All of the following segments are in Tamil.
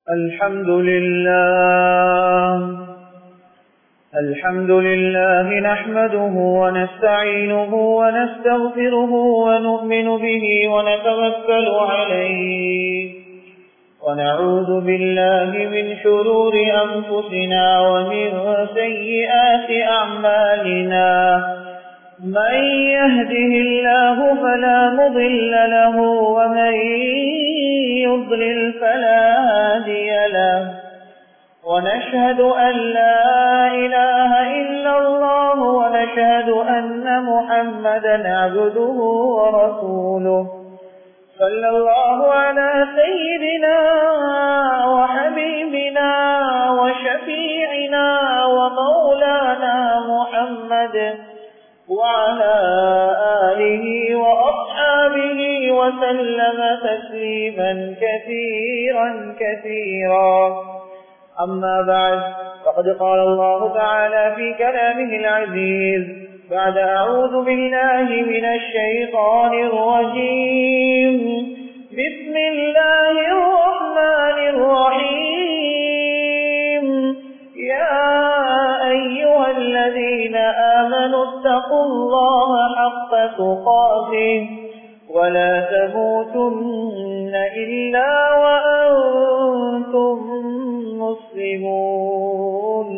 الحمد لله نحمده ونستعينه ونستغفره ونؤمن به ونتوكل عليه ونعوذ بالله من شرور أنفسنا ومن سيئات أعمالنا من يهده الله فلا مضل له ومن يضلل فلا هادي له ونشهد أن لا إله إلا الله ونشهد أن محمدا عبده ورسوله صلى الله على سيدنا وحبيبنا وشفيعنا ومولانا محمد وعلى آله وأصحابه وسلم تسليما كثيرا كثيرا. أما بعد فقد قال الله تعالى في كلامه العزيز بعد أعوذ بالله من الشيطان الرجيم بسم الله الرحمن الرحيم يا أيها الذين آمنوا اتقوا الله حق تقاته ولا تموتن إلا وأنتم مسلمون.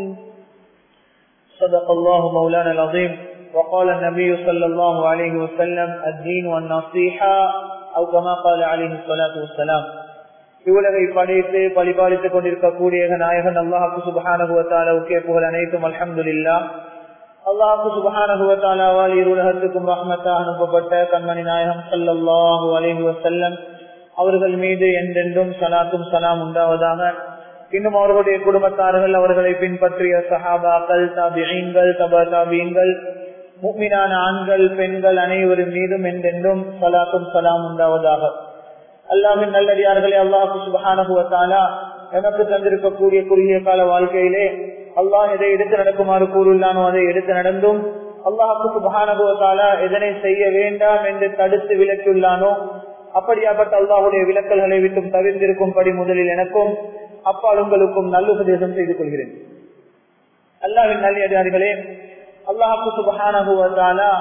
صدق الله مولانا العظيم وقال النبي صلى الله عليه وسلم الدين والنصيحة أو كما قال عليه الصلاة والسلام. இவ்வுலகை படைத்து பழிபாலித்துக் கொண்டிருக்கக்கூடிய நாயகன் அல்லாஹ் சுப்ஹானஹு வ தஆலாவுக்கே புகழ் அனைத்தும் அல்ஹம்துலில்லாஹ். அல்லாஹ் சுப்ஹானஹு வ தஆலாவால் இருலகத்துக்கும் ரஹ்மத்தாக அனுப்பப்பட்ட கண்மணி நாயகம் ஸல்லல்லாஹு அலைஹி வஸல்லம் அவர்கள் மீது என்றென்றும் ஸலாத்தும் ஸலாம் உண்டாவதாக. இன்னும் அவர்களுடைய குடும்பத்தார்கள், அவர்களை பின்பற்றிய சஹாபாக்கள், தாபிஈன்கள், தபா தாபிஈன்கள், முஃமினான ஆண்கள் பெண்கள் அனைவரும் மீதும் என்றென்றும் ஸலாத்தும் ஸலாம் உண்டாவதாக. அல்லாஹ்வின் நல்லடியார்களே, அல்லாஹ் சுப்ஹானஹு வ தஆலா நமக்கு தந்திருக்கக்கூடிய குறுகிய கால வாழ்க்கையிலே அல்லாஹ் எதை எடுத்து நடக்குமாறு கூறுள்ளானோ அதை எடுத்து நடந்தும், அல்லாஹ் சுப்ஹானஹு வ தஆலா எதனை செய்ய வேண்டாம் என்று தடுத்து விலக்கியுள்ளானோ அப்படியாப்பட்ட அல்லாஹ்வுடைய விலக்கல்களை விட்டும் தவிர்த்திருக்கும்படி முதலில் எனக்கும் அப்பால் உங்களுக்கும் நல்லுபதேசம் செய்து கொள்கிறேன். அல்லாஹ்வின் நல்லடியார்களே, அல்லாஹ் சுப்ஹானஹு வ தஆலா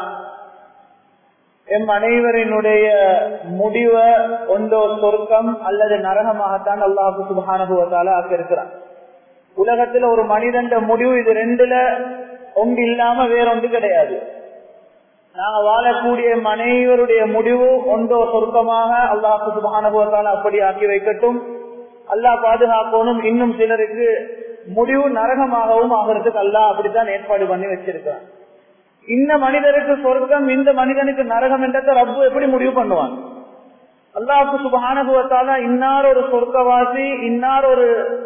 எம் அனைவரினுடைய முடிவை ஒன்றோ சொர்க்கம் அல்லது நரகமாகத்தான் அல்லாஹ் சுப்ஹானஹு வ தஆலா ஆக்கியிருக்கிறான். உலகத்துல ஒரு மனிதன் முடிவு இது ரெண்டுல ஒன்று இல்லாம வேறொன்று கிடையாது. நாங்க வாழக்கூடிய அனைவருடைய முடிவு ஒன்றோ சொர்க்கமாக அல்லாஹ் சுப்ஹானஹு வ தஆலா அப்படி ஆக்கி வைக்கட்டும். அல்லாஹ் பாதுகாக்கணும். இன்னும் சிலருக்கு முடிவு நரகமாகவும் ஆகிறதுக்கு அல்லாஹ் அப்படித்தான் ஏற்பாடு பண்ணி வச்சிருக்கிறான். இந்த மனிதருக்கு சொர்க்கம், இந்த மனிதனுக்கு நரகம் என்றதை ரப்பு எப்படி முடிவு பண்ணுவான்? அல்லாஹ் சுப்ஹானஹு வ தஆலா இன்னார் ஒரு சொர்க்கவாசி, இன்னார் ஒரு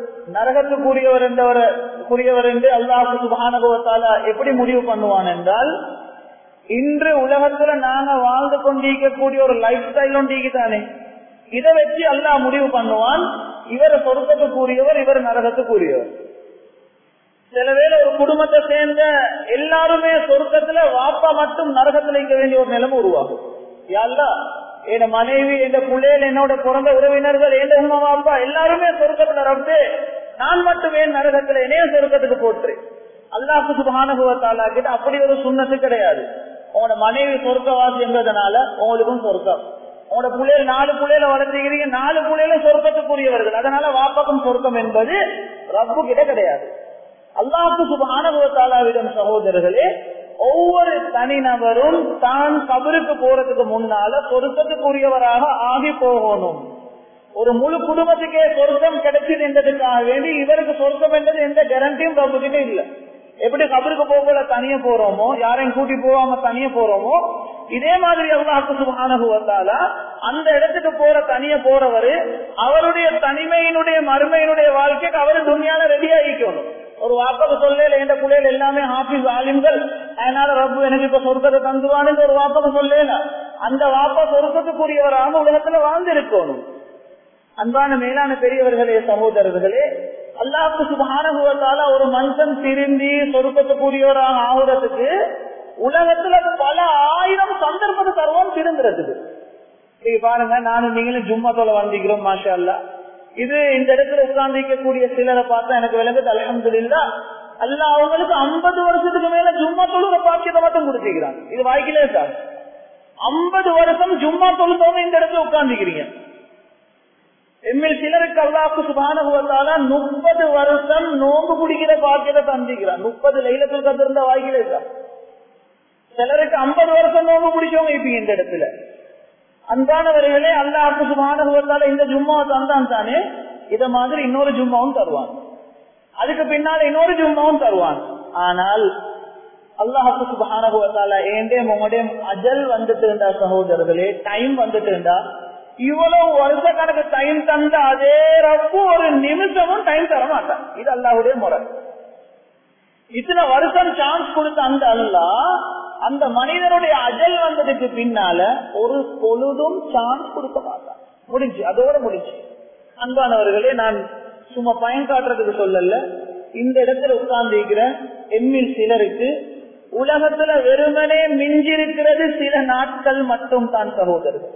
நரகத்துக்குரியவர் என்று அல்லாஹ் சுப்ஹானஹு வ தஆலா எப்படி முடிவு பண்ணுவான் என்றால், இன்று உலகத்துல நாங்க வாழ்ந்து கொண்டிருக்கக்கூடிய ஒரு லைஃப் ஸ்டைல் ஒன்றிக்குதானே, இதை வச்சு அல்லாஹ் முடிவு பண்ணுவான் இவர் சொர்க்கத்துக்குரியவர், இவர் நரகத்துக்குரியவர். சில வேளை ஒரு குடும்பத்தை சேர்ந்த எல்லாருமே சொர்க்கத்துல, வாப்பா மட்டும் நரகத்துல இருக்க வேண்டிய ஒரு நிலைமை உருவாகும். யாருலா என் மனைவி, என் பிள்ளைகள், என்னோட பிறந்த உறவினர்கள், என் உமா வாப்பா எல்லாருமே சொர்க்கத்துல ரப்பு, நான் மட்டும் ஏன் நரகத்துல என்னைய சொர்க்கத்துக்கு போட்டுறேன். அல்லாஹ் சுப்ஹானஹு வ தஆலா கிட்ட அப்படி ஒரு சுன்னத்து கிடையாது. உங்களோட மனைவி சொர்க்கவாசி என்பதனால உங்களுக்கும் சொர்க்கம். உங்களோட பிள்ளைகள் 4 பிள்ளைகளை வளர்த்துக்கிறீங்க, 4 பிள்ளைகளும் சொர்க்கத்துக்குரியவர்கள், அதனால வாப்பாக்கும் சொர்க்கம் என்பது ரப்பு கிட்ட கிடையாது. அல்லாஹ் சுப்ஹானஹு வ தஆலாவிடம் சகோதரர்களே, ஒவ்வொரு தனிநபரும் தான் கபருக்கு போறதுக்கு முன்னால சொர்க்கத்துக்குரியவராக ஆகி போகணும். ஒரு முழு குடும்பத்துக்கே சொர்க்கம் கிடைச்சது என்றதுக்காக வேண்டி இவருக்கு சொர்க்கம் என்றது எந்த கேரண்டியும் ரப்புக்கிட்டே இல்லை. எப்படி கபருக்கு போகல தனியே போறோமோ, யாரையும் கூட்டி போகாம தனியே போறோமோ, இதே மாதிரி அல்லாஹ் சுப்ஹானஹு வ தஆலா அந்த இடத்துக்கு போற தனியே போறவரு அவருடைய தனிமையினுடைய மறுமையினுடைய வாழ்க்கைக்கு அவரு துன்யால ரெடி ஆகிக்கணும். ஒரு வாப்பாக்கு சொல்லல என்ற பிள்ளைகள் எல்லாமே ஹாஃபிஸ் ஆலிம்கள், அதனால ரப்பு எனக்கு இப்ப சொர்க்கத்தை தந்துவான்னு ஒரு வாப்பாக்கு சொல்லல. அந்த வாப்பா சொர்க்கத்துக்குரியவராக உலகத்துல வாழ்ந்து இருக்கணும். அன்பான மேலான பெரியவர்களே, சகோதரர்களே, அல்லாஹ் சுப்ஹானஹு வ தஆலா ஒரு மனுஷன் திரும்பி சொர்க்கத்துக்குரியவராக ஆகுறதுக்கு உலகத்துல பல ஆயிரம் சந்தர்ப்பத்தை தருவோம் திருந்துறதுக்கு. பாருங்க, நானும் நீங்களும் ஜும்மா தொலை வந்திக்கிறோம், மாஷா அல்லாஹ். இது இந்த இடத்துல உட்கார்ந்திருக்கக்கூடிய சிலரை பார்த்தா எனக்கு விளங்குது அல்ஹம்துலில்லாஹ் அல்லாஹ் அவங்களுக்கு 50 வருஷத்துக்கு மேல ஜும்மா தொழுகிற பாக்கியத்தை மட்டும் கொடுத்துக்கிறாங்க. இது வாய்க்கலே சார். 50 வருஷம் ஜும்மா தொழுதவங்க இந்த இடத்துல உட்கார்ந்துக்கிறீங்க. எம்மில் சிலருக்கு அல்லாஹ் சுப்ஹானஹு வ தஆலா 30 வருஷம் நோன்பு குடிக்கிற பாக்கியத்தை தந்திக்கிறான். 30 லைலத்துல் கத்ர் இருந்த வாய்க்கலே சார். சிலருக்கு 50 வருஷம் நோன்பு குடிச்சவங்க இப்ப இந்த இடத்துல. அன்பானவர்களே, அல்லாஹ் சுப்ஹானஹு வ தஆலா இந்த ஜும்மாவை தந்தான் தானே, இத மாதிரி இன்னொரு ஜும்மாவும் தருவான், அதுக்கு பின்னால இன்னொரு ஜும்மாவும் தருவான். ஆனால் அல்லாஹ் சுப்ஹானஹு வ தஆலா ஏண்டே உங்களுடைய அஜல் வந்துட்டுண்டா சகோதரர்களே, டைம் வந்துட்டுண்டா, இவ்வளவு வருஷ கணக்கு டைம் தந்த அதே ரப்பு ஒரு நிமிஷமும் டைம் தர மாட்டான். இது அல்லாஹ்வுடைய முறை. இத்தனை வருஷம் சான்ஸ் கொடுத்த அந்த அல்லாஹ் அந்த மனிதனுடைய அஜல் வந்ததுக்கு பின்னால ஒரு பொழுதும் சான்ஸ் கொடுக்க மாட்டான். முடிஞ்சு, அதோட முடிஞ்சு. அன்பானவர்களே, நான் சும்மா பயன் காட்டுறதுக்கு சொல்லல, இந்த இடத்துல உட்கார்ந்து இருக்கிற எம்மில் சிலருக்கு உலகத்துல வெறுமனே மிஞ்சிருக்கிறது சில நாட்கள் மட்டும் தான் சகோதரர்கள்.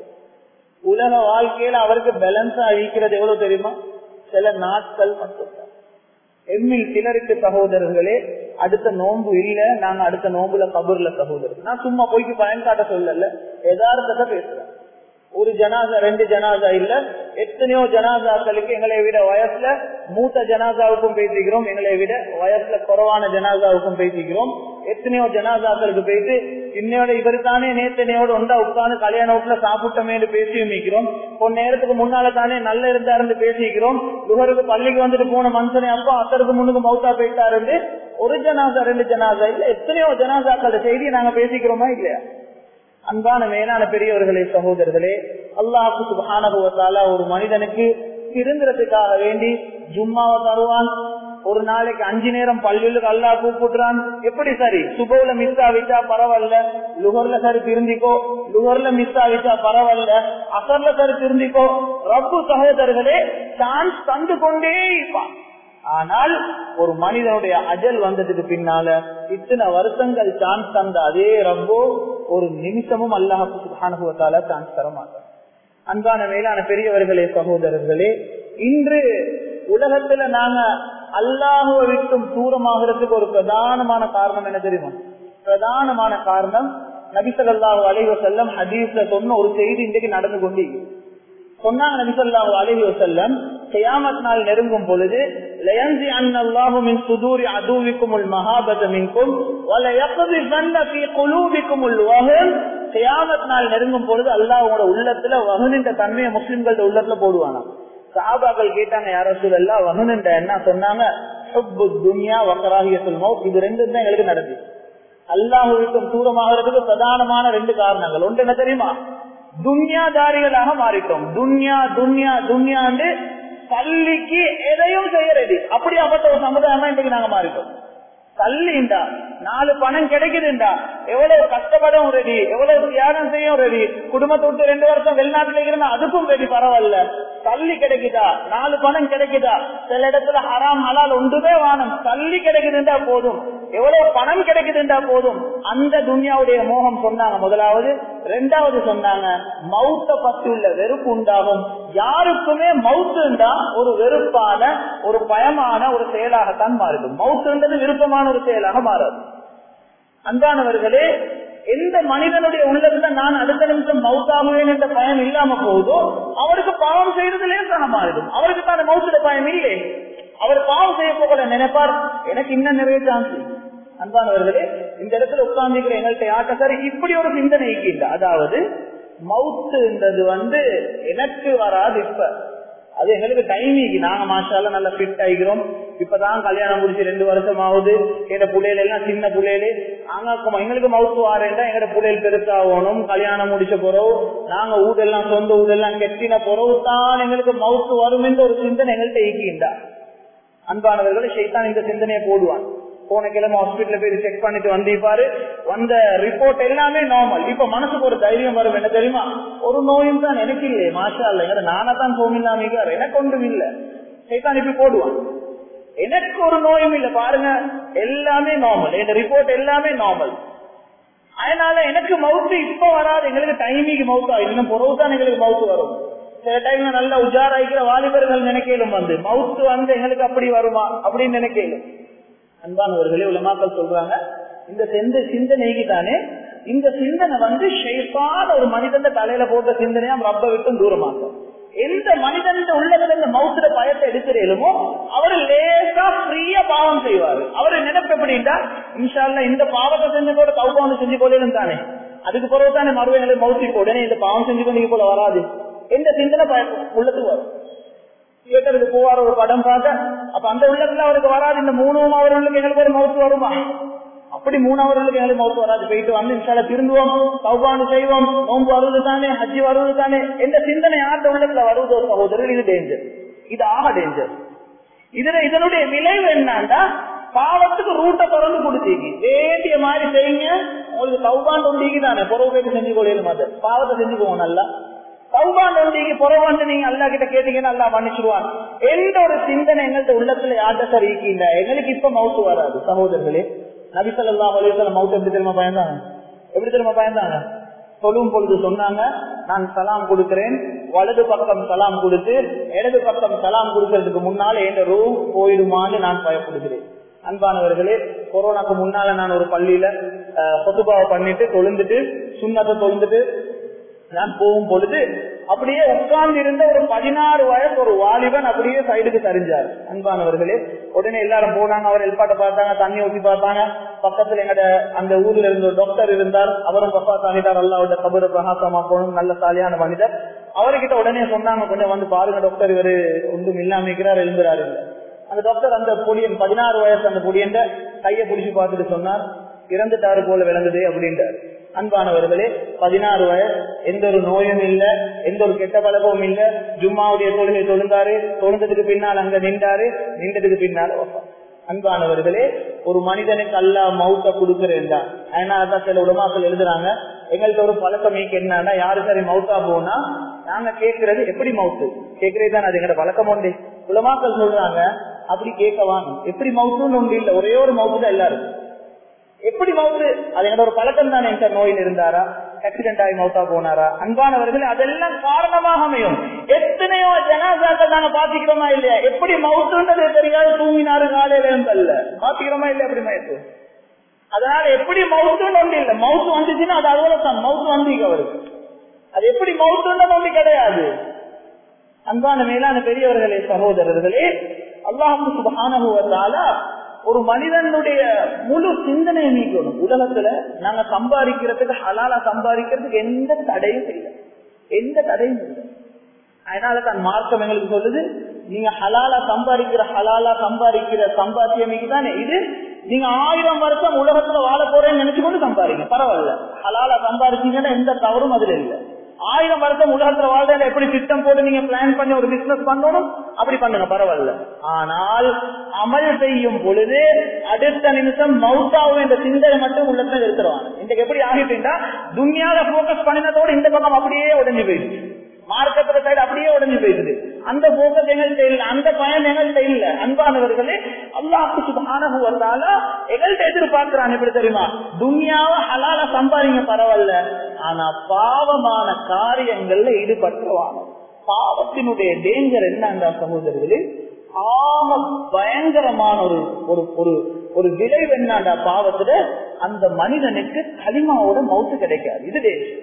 உலக வாழ்க்கையில அவருக்கு பேலன்ஸா அழிக்கிறது எவ்வளவு தெரியுமா? சில நாட்கள் மட்டும் தான். எம்மில் சிலருக்கு சகோதரர்களே அடுத்த நோன்பு இல்ல, நாங்க அடுத்த நோன்புல கபூர்ல சகோதரர். நான் சும்மா போய்க்கு பயன் காட்ட சொல்லல, யதார்த்தத்தை பேசுறேன். ஒரு ஜனாசா 2 ஜனாசா இல்ல, எத்தனையோ ஜனாசாக்களுக்கு எங்களை விட வயசுல மூத்த ஜனாசாவுக்கும் பேசிக்கிறோம், எங்களை விட வயசுல குறைவான ஜனாசாவுக்கும் பேசிக்கிறோம். எத்தனையோ ஜனாசாக்களுக்கு போயிட்டு இன்னையோட இவரு தானே நேத்தனையோட ஒன்றா உட்கார்ந்து கல்யாண வீட்டுல சாப்பிட்டமேனு பேசியும் மிக்கிறோம். கொஞ்ச நேரத்துக்கு முன்னால தானே நல்ல இருந்தாரு பேசிக்கிறோம். லுகருக்கு பள்ளிக்கு வந்துட்டு போன மனுஷனே அப்பா அத்தருக்கு முன்னுக்கு மௌத்தா போயிட்டாரு. ஒரு ஜனாசா 2 ஜனாசா இல்ல, எத்தனையோ ஜனாசாக்கள செய்தி நாங்க பேசிக்கிறோமா இல்லையா? அன்பான மேலான பெரியவர்களே சகோதரர்களே, அல்லாஹ் சுப்ஹானஹு வ தஆலா ஒரு மனிதனுக்கு திருந்துறதுக்காக வேண்டி ஜும்மாவை தருவான். ஒரு நாளைக்கு 5 நேரம் பள்ளிகளுக்கு அல்லாஹ் கூப்பிடுறான். எப்படி சரி, சுபவுல மிஸ் ஆகிட்டா பரவாயில்ல, லுகர்ல சரி திருந்திக்கோ, லுகர்ல மிஸ் ஆகிட்டா பரவாயில்ல, அசர்ல சரி திருந்திக்கோ. ரப்பு சகோதரர்களே சான்ஸ் தந்து கொண்டே இருப்பான். ஆனால் ஒரு மனிதனுடைய அஜல் வந்ததுக்கு பின்னால இத்தனை வருஷங்கள் சான்ஸ் தந்த அதே ரப்போ ஒரு நிமிஷமும் அல்லாஹ் சுப்ஹானஹு வ தஆலா சான்ஸ் தர மாட்டார். அன்பான மேலான பெரியவர்களே சகோதரர்களே, இன்று உலகத்துல நாங்க அல்லாஹுவை விட்டும் தூரமாகிறதுக்கு ஒரு பிரதானமான காரணம் என்ன தெரியுமா? பிரதானமான காரணம் நபி ஸல்லல்லாஹு அலைஹி வஸல்லம் ஹதீஸ்ல சொன்ன ஒரு செய்தி இன்றைக்கு நடந்து கொண்டு சொன்னாங்க. நபி ஸல்லல்லாஹு அலைஹி வஸல்லம் கியாமத் நாள் நெருங்கும் பொழுது லயன்சி அன்னல்லாஹு மின் சுதூரி அதுவிக்குமுல் மஹாபத மின்கும் வல யக்திஃபன்ன ஃபீ குலூபிக்குமுல் வஹன். கியாமத் நாள் நெருங்கும் பொழுது அல்லாஹ் உங்களோட உள்ளத்துல வஹனின் தன்மையை முஸ்லிம்களோட உள்ளத்துல போடுவானா. சஹாபாக்கள் கேட்டாங்க, யா ரசூலல்லாஹ் வஹன் என்ன? சொன்னாங்க, ஹுப்புத் துன்யா வ கராஹியத்துல் மௌத். இது ரெண்டும் தான் எங்களுக்கு நடந்துச்சு. அல்லாஹ்வுக்கு தூரமாகிறதுக்கு பிரதானமான 2 காரணங்கள். ஒன்று என்ன தெரியுமா? துன்யாதாரிகளாக மாறிட்டோம். துன்யா துன்யா துன்யாண்டு பள்ளிக்கு எதையும் செய்ய ரெடி, அப்படி அப்பட்ட ஒரு சமுதாயமா இன்றைக்கு நாங்க மாறிட்டோம். தள்ளிண்டா 4 பணம் கிடைக்குதுண்டா எவ்வளவு கஷ்டப்படும் ரெடி, எவ்வளவு தியாகம் செய்யும் ரெடி, குடும்பத்தை விட்டு 2 வருஷம் வெளிநாட்டுல இருந்தா அதுக்கும் ரெடி, பரவாயில்ல. தள்ளி கிடைக்குதா, 4 பணம் கிடைக்குதா, சில இடத்துல ஹராம் ஹலால் ஒன்றுமே வானம், தள்ளி கிடைக்குதுண்டா போதும், எவ்வளவு பணம் கிடைக்குதுண்டா போதும். அந்த துன்யாவுடைய மோகம் சொன்னாங்க முதலாவது. 2வது சொன்னாங்க, மௌத்த பத்தி உள்ள வெறுப்பு உண்டாகும். யாருக்குமே மௌத்துண்டா ஒரு வெறுப்பான ஒரு பயமான ஒரு செயலாகத்தான் மாறிடும். மௌத்துன்றது விருப்பமான ஒரு செயலாக மாறாது. அன்பானவர்களே, எந்த மனிதனுடைய உள்ளத்துல நான் அடுத்த நிமிஷம் மௌத்தாகுவேன் என்ற பயம் இல்லாம போகுதோ அவருக்கு பாவம் செய்யறதுலே தான் மாறிடும். அவருக்கு தான் மௌத்துல பயம் இல்லை. அவர் பாவம் செய்ய போக நினைப்பார், எனக்கு இன்னும் நிறைய சான்ஸ். அன்பானவர்களே, இந்த இடத்துல உட்கார்ந்துக்கிற எங்கள்கிட்ட யார்ட்ட சார் இப்படி ஒரு சிந்தனை இல்லை. அதாவது மௌத்துன்றது எனக்கு வராது, இப்ப அது எங்களுக்கு டைமிங். நாங்க மாஷால்ல நல்லா ஃபிட் ஆகிக்கிறோம். இப்பதான் கல்யாணம் முடிச்சு 2 வருஷம் ஆகுது. எங்க புள்ளையில எல்லாம் சின்ன புள்ளையிலே நாங்க எங்களுக்கு மவுத்து வாரேன்டா எங்க புள்ளைகள் பெருசாகணும். கல்யாணம் முடிச்ச பிறகு நாங்க ஊடெல்லாம் சொந்த ஊடெல்லாம் கெட்டின பிறகு தான் எங்களுக்கு மவுத்து வரும் என்ற ஒரு சிந்தனை எங்கள்கிட்ட ஈக்கின்றா. அன்பானவர்களை ஷைத்தான் இந்த சிந்தனையை போடுவான். போன கிழமை ஹாஸ்பிட்டல போய் செக் பண்ணிட்டு வந்திருப்பாரு, வந்த ரிப்போர்ட் எல்லாமே நார்மல். இப்ப மனசுக்கு ஒரு தைரியம் வரும், என்ன தெரியுமா? ஒரு நோயும் தான் எனக்கு இல்லையே, மாஷா இல்ல, நானா தான் சோமில்லாம எனக்கு ஒன்றும் இல்ல. ஷைத்தான் இப்படி போடுவான், எனக்கு ஒரு நோயும் இல்ல, பாருங்க எல்லாமே நார்மல், இந்த ரிப்போர்ட் எல்லாமே நார்மல். அதனால எனக்கு மவுத்து இப்ப வராது, எங்களுக்கு டைமிங் மவுத்தா இன்னும் பொறவுதான் எங்களுக்கு மவுத்து வரும். சில டைம்ல நல்ல உஜாராய்க்கிற வாலிபர்கள் நினைக்கலும் மவுத்து எங்களுக்கு அப்படி வருமா அப்படின்னு நினைக்கலும். அன்பானவர்களே, உலமாக்கள் சொல்றாங்க, இந்த சிந்தனைக்கு தானே இந்த சிந்தனை ஷைத்தான ஒரு மனிதன் தலையில போட்ட சிந்தனையா ரப்ப விட்டும் தூரமாக்கும். எந்த மனிதன் உள்ளத்துல இந்த மவுத்துல பயத்தை எடுக்கிறீங்களோ அவரு லேசா ஃப்ரீயா பாவம் செய்வாரு. அவரு நினைப்பு எப்படின்னா, இன்ஷா அல்லாஹ் இந்த பாவத்தை செஞ்சு கூட தௌபா செஞ்சு கொள்ளலும் தானே, அதுக்கு பிறகு தானே மறுவைகளை மவுத்திக்கு உடனே இந்த பாவம் செஞ்சு கொண்டு போல வராது எந்த சிந்தனை உள்ளத்துக்கு வரும். தியேட்டருக்கு போவார் ஒரு படம் பார்க்க, அப்ப அந்த உள்ளத்துல அவருக்கு வராது இந்த 3 அவர்களுக்கு எங்களுக்கு ஒரு மவுத்து வருமா, அப்படி 3 அவர்களுக்கு எங்களுக்கு மவுத்து வராது. போயிட்டு இன்ஷால்ல திருந்துவோம், தௌபான்னு செய்வோம், நோன்பு வருவது தானே, ஹஜ்ஜி வருவது தானே, எந்த சிந்தனை யார்கிட்ட உள்ளத்துல வருவதோ சகோதரர், இது டேஞ்சர், இது ஆக டேஞ்சர். இதனுடைய விளைவு என்னன்னா, பாவத்துக்கு ரூட்டை திறந்து கொடுத்தீங்க, வேண்டிய மாதிரி செய்யுங்க, உங்களுக்கு தௌபான் ஒண்டிக்கு தானே பொறவு செஞ்சு கொள்ளையிலும், அது பாவத்தை செஞ்சுக்கோங்க நல்லா. தௌபான் ஒண்டிக்கு பொறவாண்டு நீங்க அல்லா கிட்ட கேட்டீங்கன்னா அல்லா மன்னிச்சிருவான். எந்த ஒரு சிந்தனை எங்கள்கிட்ட உள்ளத்துல யார்கிட்ட சார் இருக்கீங்க, எங்களுக்கு இப்ப மவுத்து வராது. சகோதரர்களே, நபி ஸல்லல்லாஹு அலைஹி வஸல்லம் மவுத் எப்படி தெரியுமா பயந்தாங்க? சொல்லும் பொழுது சொன்னாங்க, நான் சலாம் கொடுக்கிறேன், வலது பக்கம் சலாம் கொடுத்து இடது பக்கம் சலாம் கொடுக்கறதுக்கு முன்னால என் ரூம் போயிடுமான்னு நான் பயப்படுகிறேன். அன்பானவர்களே, கொரோனாக்கு முன்னால நான் ஒரு பள்ளியில கொத்துபாவை பண்ணிட்டு தொழுந்துட்டு சுண்ணத்தை தொழுந்துட்டு நான் போகும் பொழுது அப்படியே உட்கார்ந்து இருந்த ஒரு 16 வயசு ஒரு வாலிபன் அப்படியே சைடுக்கு சரிஞ்சார். அன்பானவர்களே, உடனே எல்லாரும் போனாங்க, அவர் எல்பாட்ட பார்த்தாங்க, தண்ணி ஊற்றி பார்த்தாங்க. பக்கத்துல எங்கட அந்த ஊர்ல இருந்த ஒரு டாக்டர் இருந்தார், அவரும் பப்பா தாங்கிட்டார், அல்லாவோட கபரை பிரகாசமாக்கணும், நல்ல சாலியான மனிதர். அவர்கிட்ட உடனே சொன்னாங்க, கொஞ்சம் பாருங்க டாக்டர், இவரு ஒன்றும் இல்லாம இருக்கிறார், எழுந்துறாரு. அந்த டாக்டர் அந்த பொடியன் 16 வயசு அந்த பொடியன் கையை பிடிச்சு பார்த்துட்டு சொன்னார், இறந்துட்டாரு போல விளங்குது அப்படின்றார். அன்பானவர்களே, 16 வயசு, எந்த ஒரு நோயும் இல்ல, எந்த ஒரு கெட்ட பழக்கமும் இல்ல, ஜும்மாவுடைய தொழுகை தொழுந்தாரு, தொழுந்ததுக்கு பின்னால் அங்க நின்றதுக்கு பின்னால். அன்பானவர்களே, ஒரு மனிதனுக்கு அல்லாஹ் மௌத்த கொடுக்கிறேன் தான். அதனாலதான் சில உலமாக்கள் எழுதுறாங்க, எங்கள்கிட்ட ஒரு பழக்கம் என்னன்னா, யாரு சரி மௌத்தா போனா நாங்க கேட்கறது எப்படி மவுத்து கேட்கறது தான், அது எங்கட பழக்கம் உண்டு. உலமாக்கள் சொல்றாங்க, அப்படி கேட்கவாங்க, எப்படி மவுத்துன்னு ஒன்று இல்ல, ஒரே ஒரு மவுத்து தான் எல்லாரும். எப்படி மவுத்து, அது எங்கட ஒரு பழக்கம் தானே. நோயில் இருந்தாரா, ஆக்சிடென்ட் ஆகி மவுத்தா போனாரா? அன்பானவர்கள், அதெல்லாம் காரணமாக அமையும். எத்தனையோ ஜனாசாக்கள் நாங்க பாத்துக்கிறோமா இல்லையா, எப்படி மவுத்துன்றது தெரியாது, தூங்கினாரு காலையில அல்ல, பாத்துக்கிறோமா இல்லையா எப்படி மயத்து. அதனால எப்படி மவுத்துன்னு ஒன்று இல்லை, மவுத்து வந்துச்சுன்னா அது அவ்வளவுதான், மவுத்து வந்தீங்க அவருக்கு, அது எப்படி மவுத்துன்றது ஒன்று கிடையாது. அன்பான மேலான பெரியவர்களே, சகோதரர்களே, அல்லாஹ் சுப்ஹானஹு வ தஆலா ஒரு மனிதனுடைய முழு சிந்தனையை நீக்கணும். உலகத்துல நாங்க சம்பாதிக்கிறதுக்கு, ஹலாலா சம்பாதிக்கிறதுக்கு எந்த தடையும் இல்லை, எந்த தடையும் இல்லை. அதனால தான் மார்க்கம் எங்களுக்கு சொல்லுது, நீங்க ஹலாலா சம்பாதிக்கிற சம்பாத்தியம் தானே இது, நீங்க 1000 வருஷம் உலகத்துல வாழ போறேன்னு நினைச்சு கொண்டு சம்பாதிங்க, பரவாயில்ல. ஹலாலா சம்பாதிச்சீங்கன்னா எந்த தவறும் அதுல இல்லை. 1000 வருஷம் உலகத்துல வாழ்ற எப்படி திட்டம் போட்டு நீங்க பிளான் பண்ணி ஒரு பிசினஸ் பண்ணணும், அப்படி பண்ணுங்க, பரவாயில்ல. ஆனால் அமல் செய்யும் பொழுது அடுத்த நிமிஷம் மௌத்தாவும் என்ற சிந்தனை மட்டும் உள்ளத்துல எடுத்துருவாங்க. இன்றைக்கு எப்படி ஆகிட்டா, துன்யால போக்கஸ் பண்ணினதோடு இந்த பக்கம் அப்படியே உடஞ்சி போயிடுச்சு, மார்க்கத்துல சைடு அப்படியே உடஞ்சு போயிடுது. அந்த போக்கஸ் எங்கள்கிட்ட இல்ல, அந்த பயன் எங்கள்கிட்ட இல்ல. அன்பானவர்களே, அல்லாஹ் சுப்ஹானஹு வ தஆலா எங்கள்கிட்ட எதிர்பார்க்கிறான் எப்படி தெரியுமா, துன்யாவை ஹலாலா சம்பாதிங்க பரவாயில்ல, ஆனா பாவமான காரியங்கள்ல ஈடுபட்டுவாங்க. பாவத்தினுடைய டேஞ்சர் என்ன சகோதரர்களே, ஆக பயங்கரமான ஒரு விளைவு என்னடா பாவத்துல, அந்த மனிதனுக்கு கலிமாவோட மௌத்து கிடைக்காது. இது டேஞ்சர்.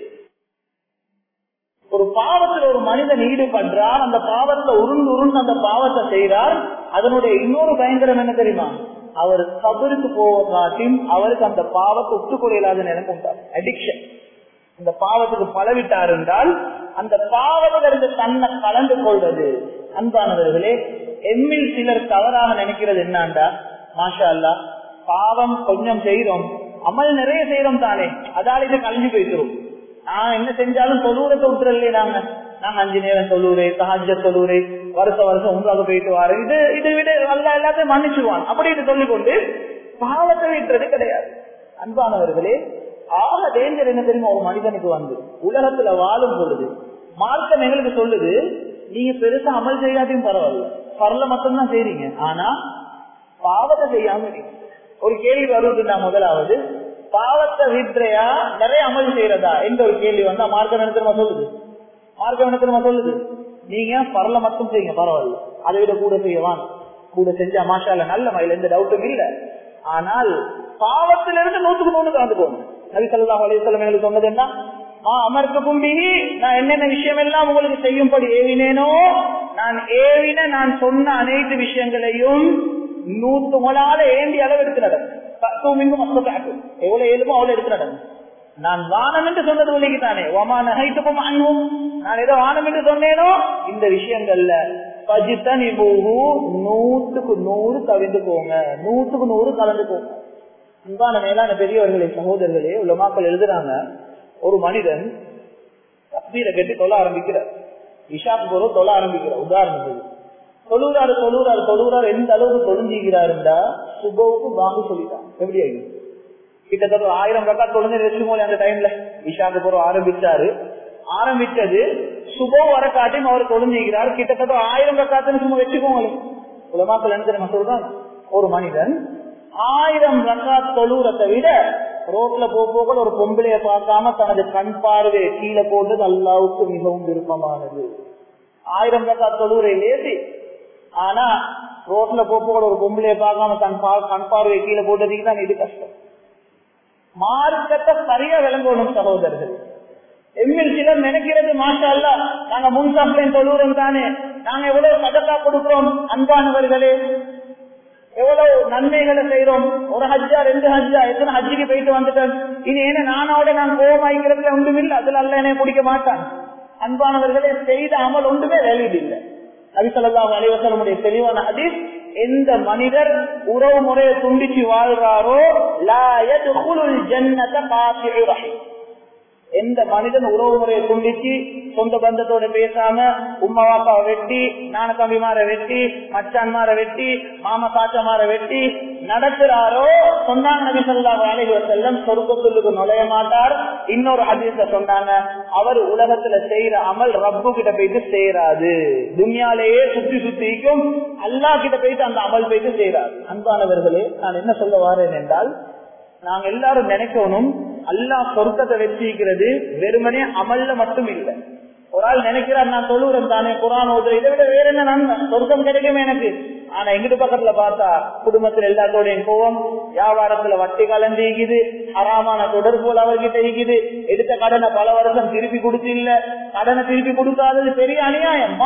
ஒரு பாவத்தில் ஒரு மனிதன் ஈடுபடுறார், அந்த பாவத்துல உருண்டு அந்த பாவத்தை செய்கிறார். அதனுடைய இன்னொரு பயங்கரம் என்ன தெரியுமா, அவர் கபருக்கு போவதாட்டியும் அவருக்கு அந்த பாவத்தை ஒத்துக்கொள்ளாத நிலைமை உண்டார். அடிக்ஷன், அந்த பாவத்துக்கு பழவிட்டார் என்றால் அந்த பாவத்திலிருந்து தன்னை கலந்து கொள்வது. அன்பானவர்களே, எம்மில் சிலர் தவறாக நினைக்கிறது என்னண்டா, மாஷா அல்லாஹ் பாவம் கொஞ்சம் செய்யறோம், அமல் நிறைய செய்யறோம் தானே, அதால இது கழிஞ்சு போயிக்கிறோம். நான் என்ன செஞ்சாலும் தொழுவுறத விட்டுறலையே, நாங்க 5 நேரம் தொழுவுறே, தஹஜ்ஜத் தொழுவுறே, வருஷம் உம்ராவுக்கு போயிட்டு வாரு, இது விட அல்லாஹ் எல்லாத்தையும் மன்னிச்சுவான் அப்படின்னு சொல்லிக்கொண்டு பாவத்தை விட்டுறது கிடையாது. அன்பானவர்களே, ஆக டேஞ்சர் என்ன தெரியுமா, ஒரு மனிதனுக்கு உலகத்துல வாழும் பொழுது மார்க்கம் எங்களுக்கு சொல்லுது, நீங்க பெருசா அமல் செய்யாதையும் பரவாயில்ல, பரல மட்டும்தான் செய்றீங்க, ஆனா பாவத்தை செய்யாம. ஒரு கேள்வி வருதுன்னா, முதலாவது பாவத்தை விட்றையா நிறைய அமல் செய்யறதா என்ற ஒரு கேள்வி வந்தா மார்க்கம் என்ன சொல்லுது, நீங்க பரல மட்டும் செய்யுங்க, பரவாயில்ல, அதை விட கூட செய்யவான், கூட செஞ்சா மாஷால நல்ல மயில், எந்த டவுட்டும் இல்ல. ஆனால் பாவத்திலிருந்து 100% கலந்துக்கோங்க. நபி ஸல்லல்லாஹு அலைஹி வஸல்லம் எங்களுக்கு சொன்னது என்ன? அமர்த்துக்கும் பிஹி, நான் என்னென்ன விஷயம் எல்லாம் உங்களுக்கு செய்யும்படி ஏவினேனோ, நான் சொன்ன அனைத்து விஷயங்களையும் 100 ஏந்தி அளவு எடுத்து நடக்கும். எவ்வளவு ஏழுமோ அவ்வளவு எடுத்து நடக்கும். நான் வானம் என்று சொன்னது ஒலிக்குத்தானே, நான் ஏதோ வானம் என்று சொன்னேனோ இந்த விஷயங்கள்ல 100% கவிழ்ந்து போங்க, 100% கலந்து போங்க. அன்பான மேலான பெரியவர்களே, சகோதரர்களே, உலமாக்கள் எழுதுறாங்க, ஒரு மனிதன் தக்பீரை கட்டி தொழ ஆரம்பிக்கிறார், இஷாக்கு போற தொழ ஆரம்பிக்கிறார். உதாரணத்துக்கு தொழுறாரு எந்த அளவுக்கு தொழுஞ்சிக்கிறாருண்டா சுபவுக்கு வாங்க சொல்லிட்டான். எப்படி ஆகும்? கிட்டத்தட்ட 1000 ரக்காத் தொழுந்து வச்சுக்கோங்க. அந்த டைம்ல இஷாக்கு போற ஆரம்பிச்சது சுபோ வர காட்டியும் அவர் தொழுஞ்சிக்கிறார். கிட்டத்தட்ட 1000 ரக்காத்துன்னு சும்மா வச்சுக்கோங்களே. உலமாக்கள் என்ன தெரியுமா சொல்றாங்க? ஒரு மனிதன் 1000 ரக்காத் தொழுறதை விட ரோட்ல போக ஒரு பொம்பளைய பார்க்காம தனது கண் பார்வையை கீழே போட்டது அல்லாவுக்கு மிகவும் விருப்பமானது. 1000 ரக்காத் தொழுரை லேசி, ஆனா ரோட்ல போக ஒரு பொம்பளைய பார்க்காம கண் பார்வையை கீழே போட்டதுக்கு தான் இது கஷ்டம். மார்க்கத்தை சரியா விளங்கணும் சகோதரர்கள். எம்மில் சிலர் நினைக்கிறது, மாஷா அல்லாஹ் நாங்க முன்சாப்லையும் தொழுறோம் தானே, நாங்க எவ்வளவு சதக்கா கொடுக்கிறோம், அன்பானவர்களே எவ்வளவு நன்மைகளை செய்யறோம், ஒரு ஹஜ்ஜா 2 ஹஜ்ஜா எத்தனை ஹஜ்ஜிக்கு போயிட்டு வந்துட்டேன், இது என்ன நானோட நான் கோபமாய்க்கிறதுல ஒன்றும் இல்லை, அதுல அல்ல என்னை பிடிக்க மாட்டான். அன்பானவர்களே, செய்த அமல் ஒன்றுமே வேலையில் இல்லை. நபி ஸல்லல்லாஹு அலைஹி வஸல்லம் தெளிவான ஹதீஸ், எந்த மனிதர் உறவு முறையை துண்டிச்சு வாழ்றாரோ லா யத்குலுல் ஜன்னத காஸிஉ ரஹீம். எந்த மனிதன் உறவு முறையை துண்டிச்சு சொந்த பந்தத்தோட பேசாம உம்மா வாப்பாவை வெட்டி, நான தம்பிமார வெட்டி, மச்சான்மார வெட்டி, மாமா காச்சமார வெட்டி நடக்கிறாரோ சொன்னாங்க நபி ஸல்லல்லாஹு அலைஹி வஸல்லம் சொர்க்கத்துக்கு நுழைய மாட்டார். இன்னொரு ஹதீஸ்ல சொன்னாங்க, அவர் உலகத்துல செய்யற அமல் ரப்பு கிட்ட போயிட்டு சேராது, துன்யாலேயே சுத்திக்கும், அல்லாஹ் கிட்ட போயிட்டு அந்த அமல் போயிட்டு சேராது. அன்பானவர்களே, நான் என்ன சொல்ல வாரேன் என்றால், நாங்க எல்லாரும் நினைக்கணும் அல்லாஹ் சொர்க்கத்தை வச்சிருக்கிறது வெறுமனே அமல்ல மட்டும் இல்லை. ஒரு ஆள் நினைக்கிறார், நான் தொழுறேன் தானே, குர்ஆன் ஓதுறேன், இதை விட வேற என்ன நன்மை, சொர்க்கம் கிடைக்குமே எனக்கு. ஆனா எங்கிட்டு பக்கத்துல பார்த்தா குடும்பத்துல எல்லாத்தோடையும் கோவம், வியாபாரத்துல வட்டி கலந்திக்குது, ஹராமான தொடர்புகள் அவர்கிட்ட இருக்குது, எடுத்த கடனை பல வருஷம் திருப்பி கொடுத்து இல்ல, கடனை திருப்பி கொடுக்காதது பெரிய அநியாயம்.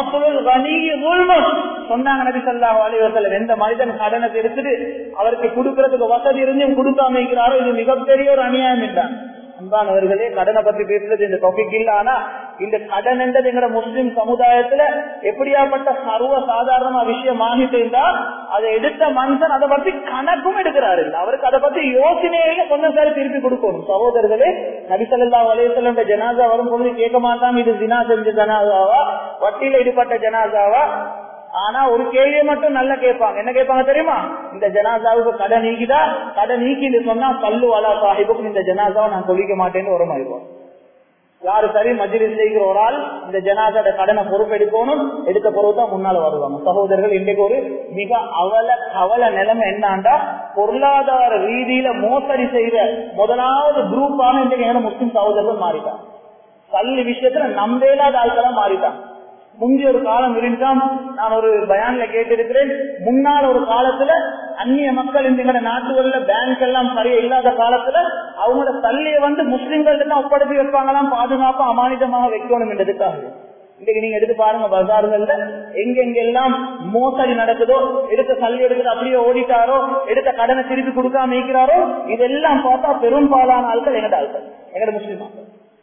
சொன்னாங்க நபி ஸல்லல்லாஹு அலைஹி வஸல்லம், எந்த மனிதன் கடனை எடுத்துட்டு அவருக்கு கொடுக்கறதுக்கு வசதி இருந்தும் கொடுக்காம இருக்கிறாரோ இது மிகப்பெரிய ஒரு அநியாயம் என்றான். அன்பானவர்களே, கடனை பத்தி பேசுறது இந்த டாபிக் இல்ல. ஆனா இந்த கடன் என்றது எங்க முஸ்லிம் சமுதாயத்துல எப்படியாப்பட்ட சர்வ சாதாரண விஷயம் ஆகிட்டா, அதை எடுத்த மனுஷன் அதை பத்தி கணக்கும் எடுக்கிறாரு, அவருக்கு அதை பத்தி யோசனையில கொஞ்சம் சாரி திருப்பி கொடுக்கணும். சகோதரர்களே, நபி ஸல்லல்லாஹு அலைஹி வஸல்லம் ஜனாசா வரும்போது கேட்க மாட்டாங்க, இது ஜினா செஞ்ச ஜனாசாவா, வட்டியில ஈடுபட்ட ஜனாசாவா. ஆனா ஒரு கேள்வியை மட்டும் நல்லா கேட்பாங்க. என்ன கேட்பாங்க தெரியுமா? இந்த ஜனாசாவுக்கு கடை நீக்கிதா, கடை நீக்கின்னு சொன்னா பல்லு அலா சாஹிபுக்கு இந்த ஜனாசாவை நான் தொழிக்க மாட்டேன்னு உரமாயிருவோம். யாரு சரி மஜ்லிஸ் செய்கிற ஒரு ஆள் இந்த ஜனாசாவோட கடனை பொறுப்பெடுக்கணும், எடுத்த பொறுப்பு தான் முன்னால வருவாங்க. சகோதரர்கள், இன்றைக்கு ஒரு மிக கவல நிலைமை என்னாண்டா, பொருளாதார ரீதியில மோசடி செய்த முதலாவது குரூப்பான இன்றைக்கு எங்க முஸ்லிம் சகோதரர்கள் மாறிட்டான். கல்வி விஷயத்துல நம்பேலாத ஆட்களா மாறிட்டான். முந்தைய ஒரு காலம் இருந்தான், நான் ஒரு பயான்ல கேட்டிருக்கிறேன், முன்னாள் ஒரு காலத்துல அந்நிய மக்கள் இந்த நாட்டுகள்ல பேங்க் எல்லாம் சரியா இல்லாத காலத்துல அவங்களோட தள்ளியை முஸ்லிம்கள் எல்லாம் ஒப்படைச்சி வைப்பாங்களாம், பாதுகாப்பா அமானிதமாக வைக்கணும் என்றதுக்காக. இன்னைக்கு நீங்க எடுத்து பாருங்க, பஜார்கள்ல எங்கெங்கெல்லாம் மோசடி நடக்குதோ, எடுத்த தள்ளி எடுத்து அப்படியே ஓடிட்டாரோ, எடுத்த கடனை திருப்பி கொடுக்காம இருக்கிறாரோ, இதெல்லாம் பார்த்தா பெரும்பாலான ஆட்கள் எங்கட ஆட்கள், எங்கட முஸ்லிம் ஆட்கள்.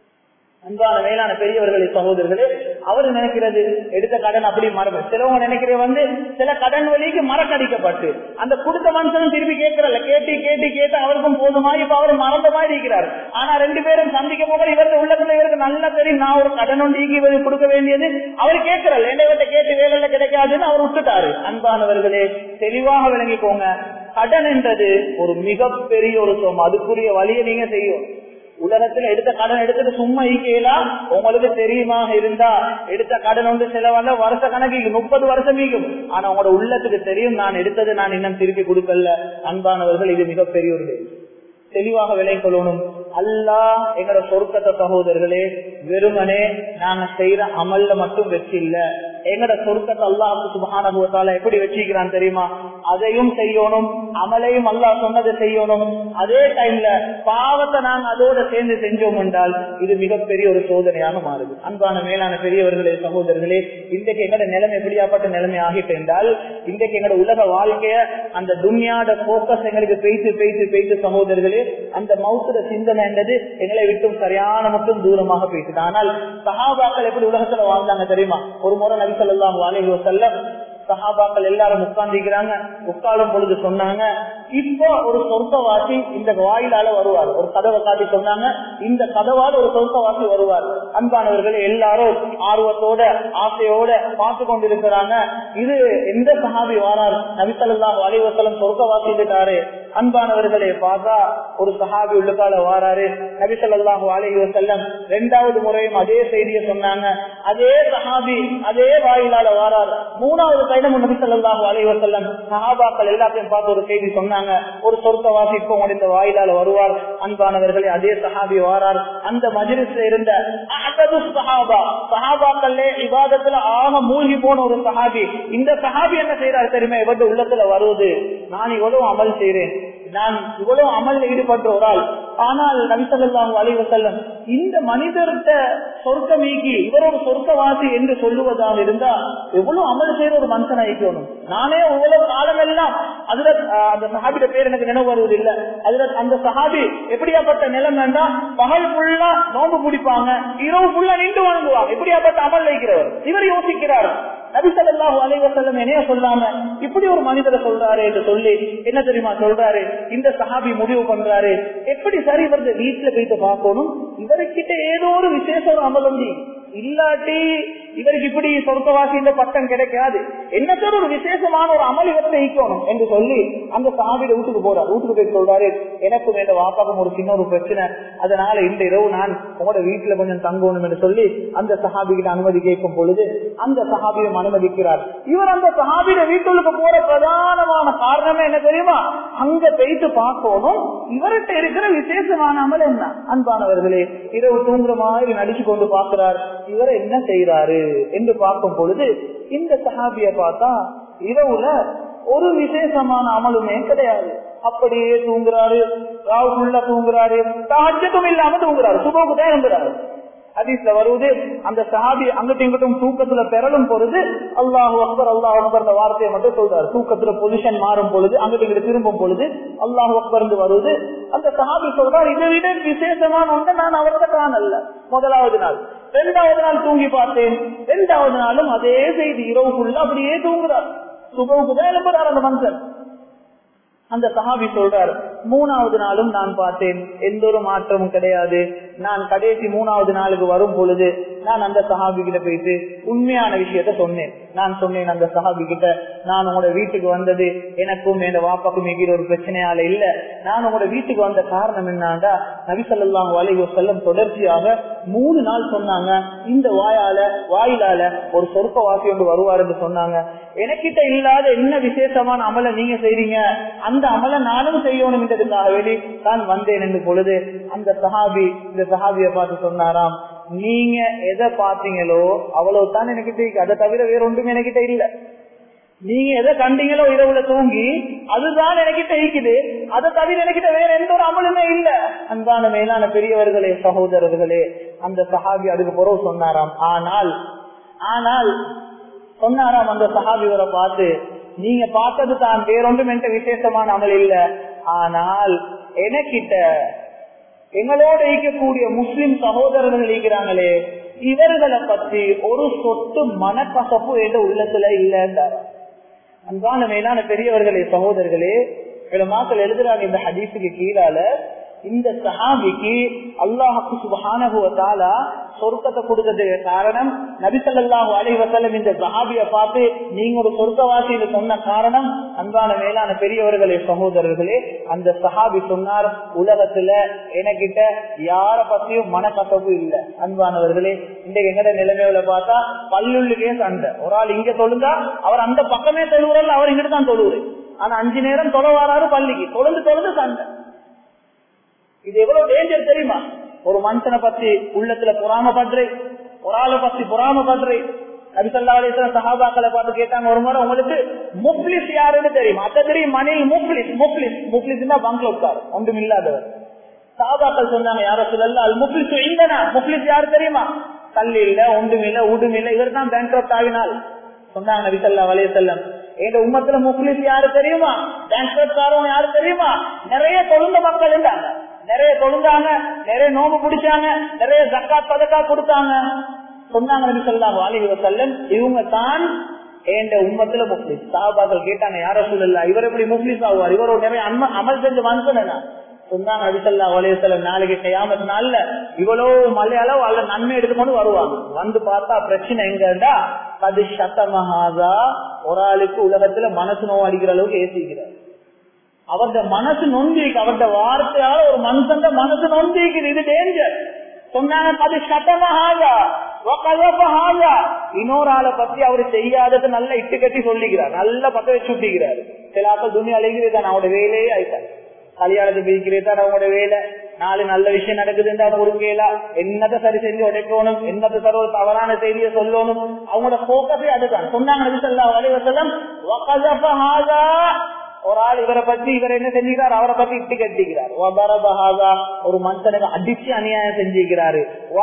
அன்பான மேலான பெரியவர்களே, சகோதரர்களே, அவரு நினைக்கிறது எடுத்த கடன் அப்படி மரபு. சிலவங்க நினைக்கிறது சில கடன் வழிக்கு மறக்கடிக்கப்பட்டு அந்த கொடுத்த மனுஷனும் திருப்பி கேட்கறல, கேட்டு அவருக்கும் போதுமா, இப்ப அவர் மறந்த மாதிரி இருக்கிறார். ஆனா 2 பேரும் சந்திக்க போக இவருக்கு உள்ளத்துல இவருக்கு நல்லா தெரியும், நான் ஒரு கடன் ஒன்று கொடுக்க வேண்டியது அவர் கேட்கறல, இவர்கிட்ட கேட்டு வேலையில கிடைக்காதுன்னு அவர் விட்டுட்டாரு. அன்பானவர்களே, தெளிவாக விளங்கிக்கோங்க, கடன் என்றது ஒரு மிகப்பெரிய ஒரு சோம், அதுக்குரிய வழியை நீங்க செய்யும். உலகத்துல எடுத்த கடன் எடுத்துட்டு சும்மா ஈக்கலாம், உங்களுக்கு தெரியுமா இருந்தா எடுத்த கடன் செலவால வருஷ கணக்கு 30 வருஷம் ஈக்கும். ஆனா உங்களோட உள்ளத்துக்கு தெரியும், நான் எடுத்தது நான் இன்னும் திருப்பி கொடுக்கல. அன்பானவர்கள், இது மிகப்பெரிய ஒரு தெளிவாக விலை கொள்ளணும். அல்லாஹ் எங்கட சொர்க்கத்தை சகோதரர்களே வெறுமனே நாங்க செய்யற அமல்ல மட்டும் வெற்றி இல்ல, எங்கட சொர்க்கத்தை அல்லாஹ் சுப்ஹானஹு வ தஆலா எப்படி வச்சிருக்கிறான் தெரியுமா? அதையும் செய்யணும், அமலையும் அல்லாஹ் சொன்னதை செய்யணும். அதே டைம்ல பாவத்தை நாங்க அதோட சேர்ந்து செஞ்சோம் என்றால் இது மிகப்பெரிய ஒரு சோதனையாக மாறுது. அன்பான மேலான பெரியவர்களே சகோதரர்களே, இன்றைக்கு எங்கட நிலைமை எப்படியாப்பட்ட நிலைமை ஆகிட்டு என்றால், இன்றைக்கு எங்கட உலக வாழ்க்கைய அந்த துன்யாட போக்கஸ் எங்களுக்கு பேசி சகோதரர்களே, அந்த மௌத்துட சிந்தனை என்றது எங்களை விட்டும் சரியான மட்டும் தூரமாக பேசுது. ஆனால் சஹாபாக்கள் எப்படி உலகத்துல வாழ்ந்தாங்க தெரியுமா? ஒரு முறை நபி ஸல்லல்லாஹு அலைஹி வஸல்லம் சஹாபாக்கள் எல்லாரும் உட்கார்ந்துக்கிறாங்க. உட்காரும் பொழுது சொன்னாங்க, இப்போ ஒரு சொர்க்கவாசி இந்த வாயிலால வருவார். ஒரு கதவை காட்டி சொன்னாங்க, இந்த கதவால் ஒரு சொர்க்கவாசி வருவார். அன்பானவர்கள் எல்லாரும் ஆர்வத்தோட ஆசையோட பார்த்து கொண்டிருக்கிறாங்க. இது எந்த சஹாபி வாரார்? நபி ஸல்லல்லாஹு அலைஹி வஸல்லம் சொர்க்கவாசி இருக்காரு. அன்பானவர்களே பார்த்தா ஒரு சஹாபி உள்ளுக்கால வாராரு. நபி ஸல்லல்லாஹு அலைஹி வஸல்லம் இரண்டாவது முறையும் அதே செய்தியை சொன்னாங்க. அதே சஹாபி அதே வாயிலால வாரார். மூணாவது கைதமும் நபி ஸல்லல்லாஹு அலைஹி வஸல்லம் சஹாபாக்கள் எல்லாத்தையும் பார்த்து ஒரு செய்தி சொன்னாங்க, ஒரு சொர்க்கவாசி இப்போ இந்த வாயிலால வருவார். அன்பானவர்களே அதே சஹாபி வாரார். அந்த மஜ்லிஸ்ல இருந்த அஹது சஹாபா, சஹாபாக்களே இபாதத்துல ஆக மூழ்கி போன ஒரு சஹாபி. இந்த சஹாபி என்ன செய்யறாரு தெரியுமா? இவருடைய உள்ளத்துல வருவது, நான் இவ்வளவு அமல் செய்றேன், நான் இவ்வளவு அமல்ல ஈடுபடுறாள், ஆனால் நபி ஸல்லல்லாஹு அலைஹி வஸல்லம் இந்த மனிதர்கிட்ட சொர்க்கமீக்கி இவர் ஒரு சொர்க்கவாசி என்று சொல்லுவதாக இருந்தா எவ்வளவு அமல் செய்யற ஒரு மனுஷன் ஆயிக்கணும். நானே இவ்வளவு காலம் எல்லாம் அதுல அந்த சஹாபியோட பேர் எனக்கு நினைவு வருவது இல்லை. அதுல அந்த சஹாபி எப்படியாப்பட்ட நிலைமைன்னா, பகல் ஃபுல்லா நோம்பு பிடிப்பாங்க, இரவு ஃபுல்லா நின்று வணங்குவாங்க. எப்படியாப்பட்ட அமல் வைக்கிறவர் இவர் யோசிக்கிறார், நபி ஸல்லல்லாஹு அலைஹி வஸல்லம் என்னைய சொல்லாம இப்படி ஒரு மனிதரை சொல்றாரு என்று சொல்லி என்ன தெரியுமா சொல்றாரு? இந்த சஹாபி முடிவு பண்றாரு, எப்படி சரி வந்து வீட்டுல போயிட்டு பார்க்கணும், இவர்கிட்ட ஏதோ ஒரு விசேஷ ஒரு அமல் உண்டு, இல்லாட்டி இவருக்கு இப்படி சொர்க்கவாசி இந்த பட்டம் கிடைக்காது, என்னத்தோட ஒரு விசேஷமான ஒரு அமல் இவர்கிட்ட ஈக்கணும் என்று சொல்லி அந்த சஹாபியோட வீட்டுக்கு போறாரு. வீட்டுக்கு போய் சொல்றாரு, எனக்கும் என் வாப்பாக்கும் ஒரு சின்ன ஒரு பிரச்சனை, அதனால இந்த இரவு நான் உங்களோட வீட்டுல கொஞ்சம் தங்கணும் என்று சொல்லி அந்த சஹாபிகிட்ட அனுமதி கேட்கும் பொழுது அந்த சஹாபியும் அனுமதிக்கிறார். இவர் அந்த சஹாபியோட வீட்டுக்கு போற பிரதானமான காரணமே என்ன தெரியுமா? அங்க போயிட்டு பார்க்கணும் இவர்கிட்ட இருக்கிற விசேஷமான அமல் என்ன. அன்பானவர்களே, இரவு தூங்குற மாதிரி நடிச்சு கொண்டு பார்க்கிறார், இவர் என்ன செய்யறாரு என்று பார்க்கும் பொழுது இந்த சஹாபிய பார்த்தா இரவுல ஒரு விசேஷமான அமலுமே கிடையாது. அப்படியே தூங்குறாரு, ராவுக்குள்ள தூங்குறாரு, தஹஜ்ஜுதும் இல்லாம தூங்குறாரு, சுபஹுக்கு தான் எழுந்துறாரு. ஹதீஸ்ல வருவது, அந்த சஹாபி அங்கிட்டும் இங்கிட்டும் தூக்கத்துல பெறலும் பொழுது அல்லாஹு அக்பர் அல்லாஹு அக்பர் அந்த வார்த்தையை மட்டும் சொல்றாரு. தூக்கத்துல பொசிஷன் மாறும் பொழுது அங்கிட்டு இங்கிட்டு திரும்பும் பொழுது அல்லாஹு அக்பர் வருது. அந்த சஹாபி சொல்றாரு, இதை விட விசேஷமான ஒன்று நான் அவர்கிட்ட காணல. முதலாவது நாள், இரண்டாவது நாள் தூங்கி பார்த்தேன், இரண்டாவது நாளும் அதே செய்தி, இரவுக்குள்ள அப்படியே தூங்குறார், சுபவுக்கு தான் எழுப்புறார் அந்த மனுஷன். அந்த சஹாபி சொல்றார், மூணாவது நாளும் நான் பார்த்தேன், எந்த ஒரு மாற்றமும் கிடையாது. நான் கடைசி மூணாவது நாளுக்கு வரும் பொழுது நான் அந்த சஹாபி கிட்ட போயிட்டு உண்மையான விஷயத்த சொன்னேன். நான் சொன்னேன் அந்த சஹாபி கிட்ட, நான் உங்களோட வீட்டுக்கு வந்தது எனக்கும் என் வாப்பாக்கும் எங்கிற ஒரு பிரச்சனையால இல்ல, நான் உங்களோட வீட்டுக்கு வந்த காரணம் என்னன்னா, நபி ஸல்லல்லாஹு அலைஹி வஸல்லம் தொடர்ச்சியாக 3 நாள் சொன்னாங்க, இந்த வாயிலால ஒரு சொர்க்கவாசி ஒன்று வருவார் என்று சொன்னாங்க. எனக்கிட்ட இல்லாத என்ன விசேஷமான அமலை நீங்க செய்றீங்க, அந்த அமலை நானும் செய்யணும் என்றதுக்காக வேண்டி தான் வந்தேன் என்று பொழுது அந்த சஹாபி இந்த சஹாபியை பார்த்து சொன்னாராம், நீங்க எதை பாத்தீங்களோ அவ்வளவுதான் எனக்கிட்ட இருக்கு, அதை தவிர வேற ஒன்றுமே எனக்கிட்ட இல்ல. நீங்க எதை கண்டீங்களோ இரவுல தூங்கி அதுதான் எனக்கிட்ட இருக்குது, அதை தவிர எனக்கிட்ட வேற எந்த ஒரு அமலுமே இல்ல. அன்பான மேலான பெரியவர்களே சகோதரர்களே, அந்த சஹாபி அதுக்கு பிறகு சொன்னாராம், ஆனால் சொன்னாராம் அந்த சஹாபிவரை பார்த்து, நீங்க பார்த்தது தான் வேறொன்றும் என்ற விசேஷமான அமல் இல்ல, ஆனால் எனக்கிட்ட எங்களோட இருக்கக்கூடிய முஸ்லிம் சகோதரர்கள் இருக்கிறாங்களே, இவர்களை பத்தி ஒரு சொட்டு மனக்கசப்பு என்ற உள்ளத்துல இல்லைன்றார். அன்பான மேலான பெரியவர்களே சகோதரர்களே, மக்கள் எழுதுறாங்க இந்த ஹதீஸுக்கு கீழால, இந்த சஹாபிக்கு அல்லாஹ் சுப்ஹானஹு வ தஆலா சொர்க்கத்தை கொடுத்ததுக்கு காரணம், நபி ஸல்லல்லாஹு அலைஹி வஸல்லம் இந்த சஹாபியை பார்த்து நீங்க ஒரு சொர்க்கவாசின்னு சொன்ன காரணம். அன்பான மேலான பெரியவர்களே சகோதரர்களே, அந்த சஹாபி சொன்னார், உலகத்துல எனக்கிட்ட யார பத்தியும் மனக்கசப்பு இல்லை. அன்பானவர்களே, இன்றைக்கு எங்கட நிலைமையில பார்த்தா பல்லுள்ளுக்கே சண்டை. ஒரு ஆள் இங்க தொழுந்தா அவர் அந்த பக்கமே தொழுவுறல்ல, அவர் இங்கிட்டு தான் தொழுவுரு. ஆனா 5 நேரம் தொலை வராரு பள்ளிக்கு, தொழுந்து சண்டை. இது எவ்வளவு டேஞ்சர் தெரியுமா? ஒரு மனுஷனை பத்தி உள்ளத்துல பொறாமப்படுறே, ஒரு ஆளை பத்தி பொறாமப்படுறே. நபி ஸல்லல்லாஹு அலைஹி வஸல்லம் சஹாபாக்களை பார்த்து கேட்டாங்க, ஒரு முறை உங்களுக்கு முஃப்லிஸ் யாருன்னு தெரியுமா? அத தெரியும், மணில் முஃப்லிஸ். முஃப்லிஸ்னா பங்க்ல உட்காரு, ஒன்றும் இல்லாதவர். சஹாபாக்கள் சொன்னாங்க, யா ரசூலல்லாஹ் அல் முஃப்லிஸ் இந்தனா, முஃப்லிஸ் யாரு தெரியுமா? கல் இல்ல, ஒன்றும் இல்ல, உடும் இல்ல, இவர் தான் பேங்க்ரப்ட் ஆகினால். சொன்னாங்க நபி ஸல்லல்லாஹு அலைஹி வஸல்லம், எங்க உம்மத்துல முஃப்லிஸ் யாரு தெரியுமா? பேங்க்ரப்ட் ஆறவங்க யாரு தெரியுமா? நிறைய தொழுந்த மக்கள் இருந்தாங்க, நிறைய தொழுந்தாங்க, நிறைய நோம்பு பிடிச்சாங்க, நிறைய ஜக்காத் சதகா கொடுத்தாங்க. சொன்னாங்க நபி ஸல்லல்லாஹு அலைஹி வஸல்லம், இவங்க தான் எங்க உம்மத்துல முஃப்லிஸ். சஹாபாக்கள் கேட்டாங்க, யா ரசூலல்லாஹ் இவர் எப்படி முஃப்லிஸ் ஆவார்? இவரோட நிறைய அமல் செஞ்ச மனுஷன் என்ன? சொன்னாங்க நபி ஸல்லல்லாஹு அலைஹி வஸல்லம், நாளைக்கு கியாமத் நாள்ல இவ்வளவு மலையாளவு அல்ல நன்மை எடுத்துக்கொண்டு வருவாங்க. வந்து பார்த்தா பிரச்சனை எங்கடா, அது சத்தமஹாதா, ஒரு ஆளுக்கு உலகத்துல மனசு நோய் அடிக்கிற அளவுக்கு ஏசிக்கிறார். அவருடைய மனசு நொந்திக்கு, அவருடைய வார்த்தையால ஒரு மனுஷன் மனசு நொந்திக்குது. இது டேஞ்சர். சொன்னாங்க, அது சத்தமஹாதா வகலபஹாதா, இன்னொரு ஆளை பத்தி அவர் செய்யாதது நல்ல இட்டு கட்டி சொல்லிக்கிறார், நல்ல பத்த வச்சு விட்டுக்கிறாரு. சில ஆக்கள் துணி அழைக்கிறதான் அவனோட வேலையே ஆயிட்டாங்க. கல்யாணத்தை பிரிக்கிறதான் அவங்களோட வேலை. நாலு நல்ல விஷயம் நடக்குதுன்னு அவங்க உருங்கலா, என்னத்தை சரி செஞ்சு உடைக்கணும், என்னத்தை சர்வ தவறான செய்தியை சொல்லணும், அவங்களோட போக்கஸே அதுதான். சொன்னாங்க நபி ஸல்லல்லாஹு அலைஹி வஸல்லம், வகலபஹாதா, ஒரு ஆள் இவரை பத்தி இவர் என்ன செஞ்சுக்கிறார், அவரை பத்தி இட்டு கட்டிக்கிறார். ஒரு மனுஷனுக்கு அடிச்சு அநியாயம் செஞ்சுக்கிறாரு.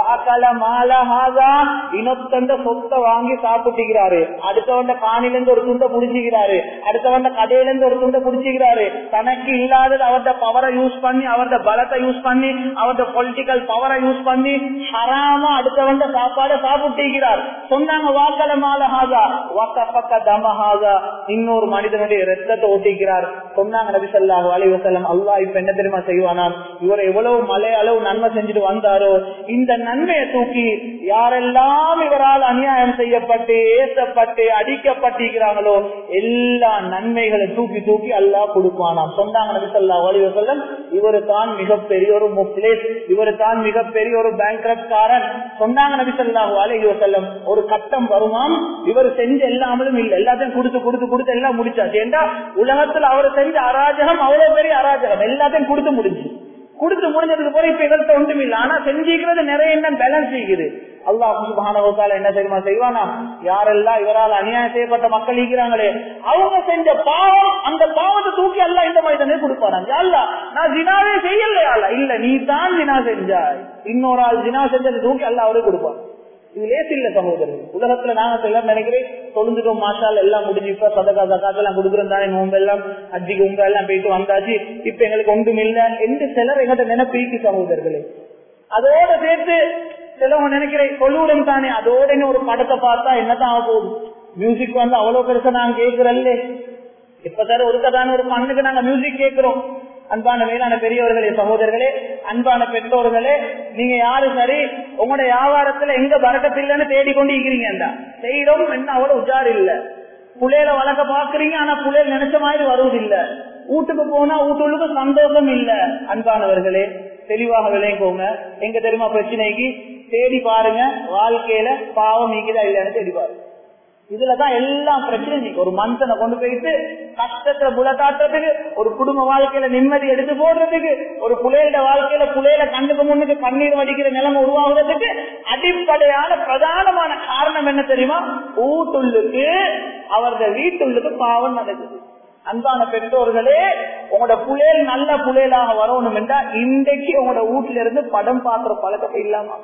இன்னொத்த சொத்தை வாங்கி சாப்பிட்டுக்கிறாரு. அடுத்தவண்ட காணில இருந்து ஒரு துண்டை புடிச்சுக்கிறாரு, அடுத்தவண்ட கடையில இருந்து ஒரு துண்டை புடிச்சுக்கிறாரு. தனக்கு இல்லாதது அவருடைய பவரை யூஸ் பண்ணி, அவருடைய பலத்தை யூஸ் பண்ணி, அவருடைய பொலிட்டிக்கல் பவரை யூஸ் பண்ணி ஹராமா அடுத்தவண்ட சாப்பாடை சாப்பிட்டுக்கிறார். சொன்னாங்க, வாக்கல மாலஹாதா வகஃபக தமஹாதா, இன்னொரு மனிதனுடைய ரத்தத்தை ஓட்டிக்கிறார். சொன்னாங்க நபி ஸல்லல்லாஹு அலைஹி வஸல்லம், அல்லாஹ் இப்ப என்ன தெரியுமா செய்வானாம், இவர் எவ்வளவு மலை அளவு நன்மை செஞ்சுட்டு வந்தாரோ, இந்த நன்மையை தூக்கி யாரெல்லாம் இவரால் அநியாயம் செய்யப்பட்டு ஏசப்பட்டு அடிக்கப்பட்டிருக்கிறாங்களோ எல்லா நன்மைகளை தூக்கி தூக்கி அல்லாஹ் கொடுப்பானாம். சொன்னாங்க நபி ஸல்லல்லாஹு அலைஹி வஸல்லம், இவரு தான் மிகப்பெரிய ஒரு முஃப்லிஸ், இவரு தான் மிகப்பெரிய ஒரு பேங்க்ரப்ட்காரன். சொன்னாங்க நபி ஸல்லல்லாஹு அலைஹி வஸல்லம், ஒரு கட்டம் வருமாம், இவர் செஞ்ச எல்லாமலும் இல்ல, எல்லாத்தையும் கொடுத்து கொடுத்து கொடுத்து எல்லாம் முடிச்சாச்சு. ஏண்டா உலகத்துல அவர் செஞ்ச அராஜகம் அவ்வளவு பெரிய அராஜகம், எல்லாத்தையும் கொடுத்து முடிஞ்சதுக்கு போல இப்ப இவர்கிட்ட ஒன்றும் இல்லை. ஆனா செஞ்சிக்கிறது நிறைய என்ன பேலன்ஸ் செய்யுது. அல்லாஹ் சுப்ஹானஹு வ தஆலா என்ன தெரியுமா செய்வானா, யாரெல்லாம் இவரால் அநியாயம் செய்யப்பட்ட மக்கள் இருக்கிறாங்களே அவங்க செஞ்ச பாவம், அந்த பாவத்தை தூக்கி அல்லாஹ் இந்த மனிதனே கொடுப்பாராம். அல்லாஹ் நான் ஜினாவே செய்யலையா, இல்ல நீ தான் ஜினா செஞ்சாய், இன்னொரு ஆள் ஜினா செஞ்சதை தூக்கி அல்லாஹ் அவரே கொடுப்பார். இது லேசி இல்ல சகோதரர்கள். உலகத்துல நாங்க எல்லாம் நினைக்கிறேன் தொழுந்துட்டோம், மாஷால் எல்லாம் முடிஞ்சு, இப்ப சதகா ஜகாத் எல்லாம் கொடுக்குறோம் தானே, நோம்பு எல்லாம் அஜிக்கு உங்க எல்லாம் போயிட்டு வந்தாச்சு, இப்ப எங்களுக்கு ஒன்றும் இல்ல என்று சிலர் எங்கிட்ட நினைப்பீக்கு சகோதரர்களே. அதோட சேர்த்து சிலவங்க நினைக்கிறேன் கொள்ளுடன் தானே, அதோட ஒரு படத்தை பார்த்தா என்னதான் ஆகும், மியூசிக் வந்து அவ்வளவு பெருசா நாங்க கேட்கிறல்ல, இப்ப சார் ஒரு கதான ஒரு பண்ணுக்கு நாங்க மியூசிக் கேட்கிறோம். அன்பான மேலான பெரியவர்களே, சகோதரர்களே, அன்பான பெற்றோர்களே, நீங்க யாரு சரி உங்களோட வியாபாரத்துல எங்க பறக்கத்தில்லைன்னு தேடிக்கொண்டு இருக்கிறீங்கடா, செய்யறோம் என்ன அவ்வளவு உஜார் இல்ல, புள்ளையில வளர்க்க பாக்குறீங்க, ஆனா புள்ளையில நினைச்ச மாதிரி வருவதில்லை, வீட்டுக்கு போனா வீட்டுக்கு சந்தோஷம் இல்ல. அன்பானவர்களே, தெளிவாக விளையங்கோங்க. எங்க தெரியுமா பிரச்சனைக்கு தேடி பாருங்க, வாழ்க்கையில பாவம் நீக்குதா இல்லைன்னு தேடி பாருங்க. இதுலதான் எல்லாம் பிரச்சனை. ஒரு மனுஷனை கொண்டு போயிட்டு கஷ்டத்துல புலத்தாட்டுறதுக்கு, ஒரு குடும்ப வாழ்க்கையில நிம்மதி எடுத்து போடுறதுக்கு, ஒரு புள்ளையோட வாழ்க்கையில புள்ளையில கண்ணுக்கு முன்னுக்கு கண்ணீர் வடிக்கிற நிலைமை உருவாகுறதுக்கு அடிப்படையான பிரதானமான காரணம் என்ன தெரியுமா, வீட்டுள்ளுக்கு அவரது வீட்டுள்ளுக்கு பாவம் நடக்குது. அன்பான பெற்றோர்களே, உங்களோட புள்ளைகள் நல்ல புள்ளைகளாக வரணும் என்றா இன்றைக்கு உங்களோட வீட்டுல இருந்து படம் பார்க்கிற பழக்கத்தை இல்லாம,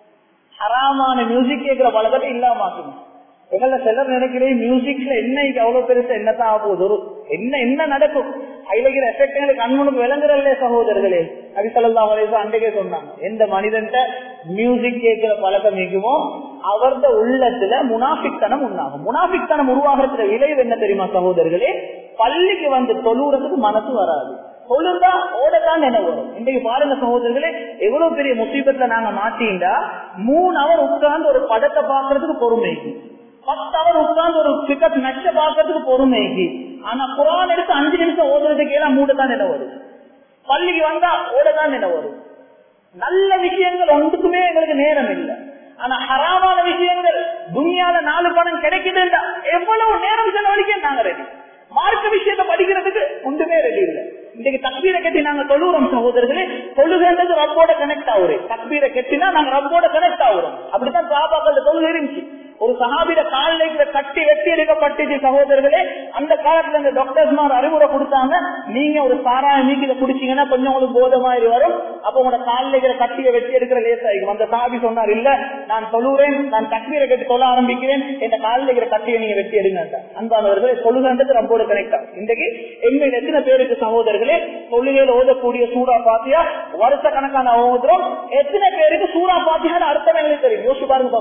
ஹராமான மியூசிக் கேட்கிற பழக்கத்தை இல்லாம. எங்கள சிலர் நினைக்கிறேன் மியூசிக்ல என்ன இது அவ்வளவு பெருசா என்னத்தான் ஆகுது, ஒரு என்ன நடக்கும், ஐலகிற எஃபெக்ட் எங்களுக்கு கண்முனுக்கு விளங்குறல்ல சகோதரர்களே. நபி ஸல்லல்லாஹு அலைஹி வஸல்லம் அன்றைக்கே சொன்னாங்க, எந்த மனிதன்ட்ட மியூசிக் கேட்கிற பழக்கம் இருக்குமோ அவரது உள்ளத்துல முனாஃபிக்தனம் உண்டாகும். முனாஃபிக்தனம் உருவாகிறதுல விளைவு என்ன தெரியுமா சகோதரர்களே, பள்ளிக்கு வந்து தொழுறதுக்கு மனசு வராது, தொழுந்தா ஓடத்தான் என்ன வரும். இன்றைக்கு பாருங்க சகோதரர்களே, எவ்வளவு பெரிய முசீபத்துல நாங்க மாட்டீண்டா, 3 hour உட்கார்ந்து ஒரு படத்தை பாக்குறதுக்கு பொறுமைக்கு, 10 hour உட்கார்ந்து ஒரு கிரிக்கெட் மேட்ச பாக்குறதுக்கு பொறுமைக்கு, ஆனா குர்ஆன் எடுத்து 5 நிமிஷம் ஓதுறதுக்கு எல்லாம் மூடத்தான் என்ன வரும், பள்ளிக்கு வந்தா ஓடத்தான் என்ன வரும். நல்ல விஷயங்கள் ஒன்றுக்குமே எங்களுக்கு நேரம் இல்லை. ஆனா ஹராமான விஷயங்கள் துனியால 4 பணம் கிடைக்குதுன்றா எவ்வளவு நேரம் செலவழிக்க நாங்க ரெடி. மார்க்க விஷயத்தை படிக்கிறதுக்கு ஒன்றுமே ரெடி இல்லை. இன்னைக்கு தக்பீரை கட்டி நாங்க தொழுகிறோம் சகோதரர்களே. தொழுகிறது ரப்போட கனெக்ட் ஆகுறேன். தக்பீரை கட்டினா நாங்க ரப்போட கனெக்ட் ஆகுறோம். அப்படித்தான் சஹாபாக்களோட தொழுகை இருந்துச்சு. ஒரு சஹாபிட காலில கட்டி வெட்டி எடுக்கப்பட்டுச்சு சகோதரர்களே. அந்த காலத்துல இந்த டாக்டர்ஸ்மார் அறிவுரை கொடுத்தாங்க, நீங்க ஒரு சாராயம் நீக்கி இதை குடிச்சீங்கன்னா கொஞ்சம் உங்களுக்கு போத மாதிரி வரும், அப்ப உங்களோட காலில கட்டியை வெட்டி எடுக்கிற லேசாகும். அந்த சஹாபி சொன்னார், இல்ல நான் தொழுறேன், நான் தக்பீரை கட்டி தொழ ஆரம்பிக்கிறேன், இந்த காலில் இருக்கிற கட்டியை நீங்க வெட்டி எடுங்க. அன்பானவர்களே, தொழுகன்றது ரப்போட கனெக்ட் ஆகும். இன்றைக்கு எண்மையில் எத்தனை பேருக்கு சகோதரர்களே தொழுகையில ஓதக்கூடிய சூரா பாத்தியா வருஷ கணக்கான ஓதுறோம். எத்தனை பேருக்கு சூரா பாத்தியான அர்த்தம் எங்களுக்கு தெரியும்? யோசிச்சு பாருங்க.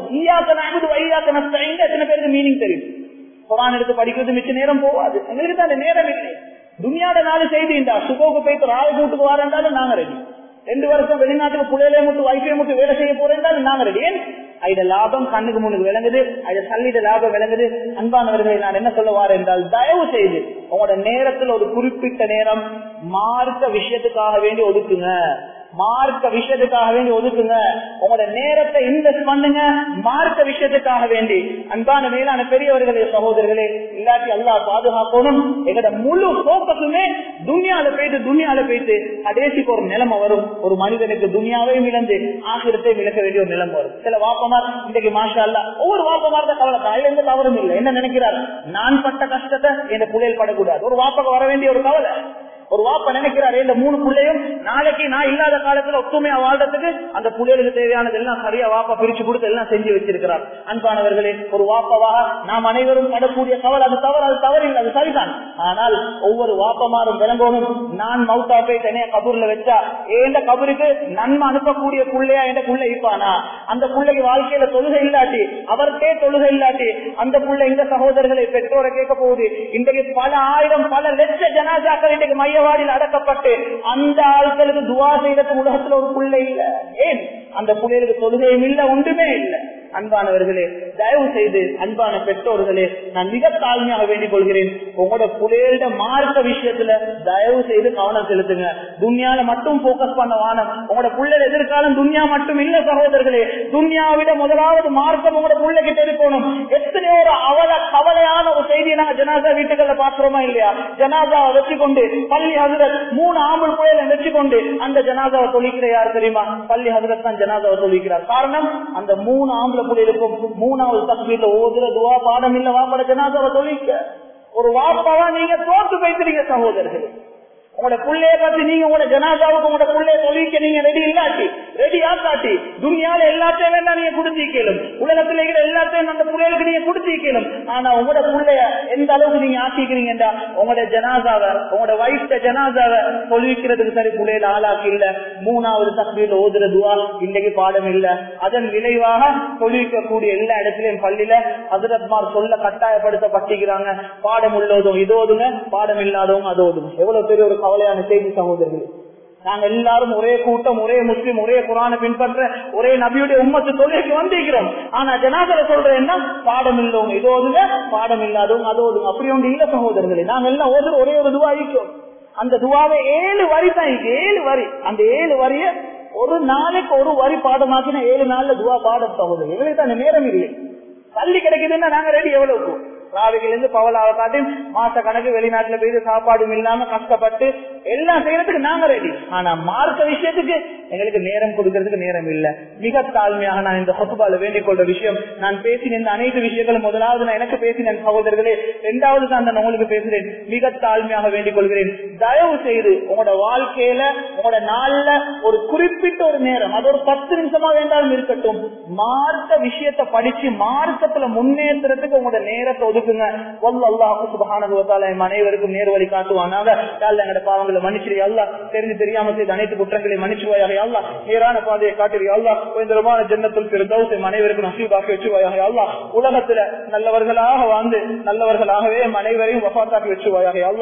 எத்தனை பேருக்கு மீனிங் தெரியும்? குர்ஆன் எடுத்து படிக்கிறது மிச்ச நேரம் போவாது. எங்களுக்கு தான் அந்த நேரம் இல்லை. துனியாட நாலு செய்திண்டா சுகோக்கு போயிட்டு ராய கூட்டுக்கு வாரண்டாலும் நாங்க ரெடி. 2 வருஷம் வெளிநாட்டுக்கு புள்ளையிலே மட்டும் வைஃபை மட்டும் வேலை செய்ய போறேன்டாலும் நாங்க ரெடி. ஏன்? அத லாபம் கண்ணுக்கு முன்னுக்கு விளங்குது, அத சல்லிட லாபம் விளங்குது. அன்பானவர்களை, நான் என்ன சொல்ல வாரேன் என்றால், தயவு செய்து உங்களோட நேரத்தில் ஒரு குறிப்பிட்ட நேரம் மார்க்க விஷயத்துக்காக வேண்டி ஒதுக்குங்க. மார்க்க விஷயத்துக்காக வேண்டி ஒதுக்குங்க. உங்களோட நேரத்தை இன்வெஸ்ட் பண்ணுங்க மார்க்க விஷயத்துக்காக வேண்டி. அன்பான மேலான பெரியவர்களே, சகோதரர்களே, இல்லாட்டி அல்லாஹ் பாதுகாக்கணும். எங்களோட முழு போக்கஸுமே துனியால போயிட்டு கடைசிக்கு ஒரு நிலைமை வரும். ஒரு மனிதனுக்கு துனியாவையும் இழந்து ஆகிரத்தையும் இழக்க வேண்டிய ஒரு நிலைமை வரும். சில வாப்பமார் இன்றைக்கு மாஷா அல்லாஹ் ஒவ்வொரு வாப்பமார் தான் கவலை, அதுல எந்த தவறும் இல்லை. என்ன நினைக்கிறார்? நான் பட்ட கஷ்டத்தை என் பிள்ளைகள் படக்கூடாது. ஒரு வாப்பக்கு வர வேண்டிய ஒரு கவலை. ஒரு வாப்ப நினைக்கிறாரு, இந்த 3 பிள்ளையும் நாளைக்கு நான் இல்லாத காலத்துல ஒத்துமையா வாழ்றதுக்கு அந்த பிள்ளைகளுக்கு தேவையானது எல்லாம் சரியா வாப்பா பிரிச்சு கொடுத்து எல்லாம் செஞ்சு வச்சிருக்கிறார். அன்பானவர்களே, ஒரு வாப்பவாக நாம் அனைவரும் படக்கூடிய கவலை, அது தவறு இல்லை, அது சரிதான். ஆனால் ஒவ்வொரு வாப்பமாரும் விளங்கணும், நான் மௌத்தா போய் தனியா கபூர்ல வச்சா எந்த கபருக்கு நன்மை அனுப்பக்கூடிய பிள்ளையா எந்த பிள்ளை இருப்பானா? அந்த பிள்ளைக்கு வாழ்க்கையில தொழுகை இல்லாட்டி, அவருக்கே தொழுகை இல்லாட்டி அந்த பிள்ளை இந்த சகோதரர்களை பெற்றோரை கேட்க போகுது. இன்றைக்கு பல ஆயிரம் பல லட்ச ஜனாசாக்கள் இன்றைக்கு மையவாடியில் அடக்கப்பட்டு அந்த ஆட்களுக்கு துவா செய்யறதுக்கு உலகத்துல ஒரு பிள்ளை இல்ல. ஏன்? அந்த பிள்ளைகளுக்கு தொழுகையும் இல்ல, ஒன்றுமே இல்லை. அன்பானவர்களே, தயவு செய்து அன்பான பெற்றோர்களே, நான் மிக தாழ்மையாக வேண்டிக் கொள்கிறேன், உங்களோட பிள்ளைகள மார்க்க விஷயத்துல தயவு செய்து கவனம் செலுத்துங்க. துன்யால மட்டும் போக்கஸ் பண்ண வானம். உங்களோட பிள்ளைகள் எதிர்காலம் துன்யா மட்டும் இல்ல சகோதரர்களே, துன்யாவிட முதலாவது மார்க்கம் உங்களோட பிள்ளை கிட்ட இருக்கணும். எத்தனையோ ஒரு கவலையான ஒரு செய்தியை நாங்க ஜனாசா வீட்டுகள்ல பாக்குறோமா இல்லையா? ஜனாசாவை வச்சு கொண்டு பள்ளி ஹசரத் 3 ஆம்பல் புயலை வச்சு கொண்டு அந்த ஜனாசாவை தொழிக்கிற யார் தெரியுமா? பள்ளி ஹசரத் தான் ஜனாசாவை தொழிக்கிறார். காரணம், அந்த 3 ஆம்பளை புள்ளைகளுக்கும் 3வது தக்பீர்ல ஓதுற துவா பாடம் இல்ல வாப்பட ஜனாசாவை தொழிக்க. ஒரு வாப்பாவா நீங்க தோத்து போய்க்கிறீங்க சகோதரர்களே. உங்களோட பிள்ளைய பார்த்து நீங்க உங்களோட ஜனாசாவுக்கு உங்களோட பிள்ளைய தொழிக்க நீங்க ரெடி இல்லாட்டி, ரெடி ஆக்காட்டி, துனியால எல்லாத்தையும் வேணா நீங்க குடுத்திக்கலும், உலகத்துல இருக்கிற எல்லாத்தையும் அந்த பிள்ளைகளுக்கு நீங்க குடுத்திக்கலும். ஆனா உங்களோட பிள்ளைய எந்த அளவுக்கு நீங்க ஆக்கிக்கிறீங்கடா, உங்களோட ஜனாசாவை உங்களோட வயசு ஜனாசாவை தொழிக்கிறதுக்கு சரி பிள்ளையில ஆளாக்கி இல்ல, 3வது தக்பீர்ல ஓதுற துவா இன்னைக்கு பாடம் இல்ல. அதன் விளைவாக தொழிக்கக்கூடிய எல்லா இடத்திலையும் பள்ளியில ஹஜ்ரத்மார் சொல்ல கட்டாயப்படுத்தப்பட்டிருக்கிறாங்க, பாடம் உள்ளதும் இதோதுங்க, பாடம் இல்லாதவங்க அதோதுங்க. எவ்வளவு பெரிய ஒரு கவலையான செய்தி சகோதரர்களே. நாங்க எல்லாரும் ஒரே கூட்டம், ஒரே முஸ்லிம், ஒரே குர்ஆனை பின்பற்ற ஒரே நபியுடைய உம்மத்து தொழிலுக்கு வந்திருக்கிறோம். ஆனா ஜனாசால சொல்றேன்னா பாடம் இல்லவங்க இதோதுங்க, பாடம் இல்லாதவங்க அதோதுங்க. அப்படி ஒன்று இல்ல சகோதரர்களே. நாங்க எல்லாம் ஒரே ஒரு துவா இருக்கும். அந்த துவாவை 7 வரி தான், 7 வரி. அந்த 7 வரிய ஒரு நாளைக்கு ஒரு வரி பாடமாக்கினா 7 நாள்ல துவா பாடம் சகோதரர். எங்களுக்கு தான் நேரம் இல்லை. பள்ளி கிடைக்குதுன்னா நாங்க ரெடி எவ்வளவு ராவிலிருந்து பவலாவை காட்டி மாச கணக்கு வெளிநாட்டுல போய் சாப்பாடும் இல்லாம கஷ்டப்பட்டு எல்லாம் செய்யறதுக்கு நாங்க ரெடி. ஆனா மார்க்க விஷயத்துக்கு எங்களுக்கு நேரம் கொடுக்கறதுக்கு நேரம் இல்ல. மிக தாழ்மையாக நான் இந்த ஹுத்பால வேண்டிக் கொள்ற விஷயம், நான் பேசின இந்த அனைத்து விஷயங்களும் முதலாவது நான் எனக்கு பேசினேன் சகோதரர்களே, 2வது தான் நான் உங்களுக்கு பேசுறேன். மிக தாழ்மையாக வேண்டிக் கொள்கிறேன், தயவு செய்து உங்களோட வாழ்க்கையில உங்களோட நாள்ல ஒரு குறிப்பிட்ட ஒரு நேரம், அது ஒரு 10 நிமிஷமா வேண்டாலும் இருக்கட்டும், மார்க்க விஷயத்தை படிச்சு மார்க்கத்துல முன்னேற்றத்துக்கு உங்களோட நேரத்தை ஒதுக்குங்க. அல்லாஹ் சுப்ஹானஹு வ தஆலா அனைவருக்கும் நேர் வழி காட்டுவானாக. எங்களோட பாவங்களை மன்னிச்சிரு அல்லாஹ், தெரிந்து தெரியாம செய்த அனைத்து குற்றங்களை மன்னிச்சுவாயாக அல்லாஹ், நேரான பாதையை காட்டுறியா அல்லாஹ், உயர்ந்தரமான ஜன்னத்துல் ஃபிர்தௌஸ் அனைவருக்கும் நசீபாக்கி வச்சுவாயாக அல்லாஹ். உலகத்துல நல்லவர்களாக வாழ்ந்து நல்லவர்களாகவே அனைவரையும் வஃபாத்தாக்கி வச்சுவாயாக அல்லாஹ்.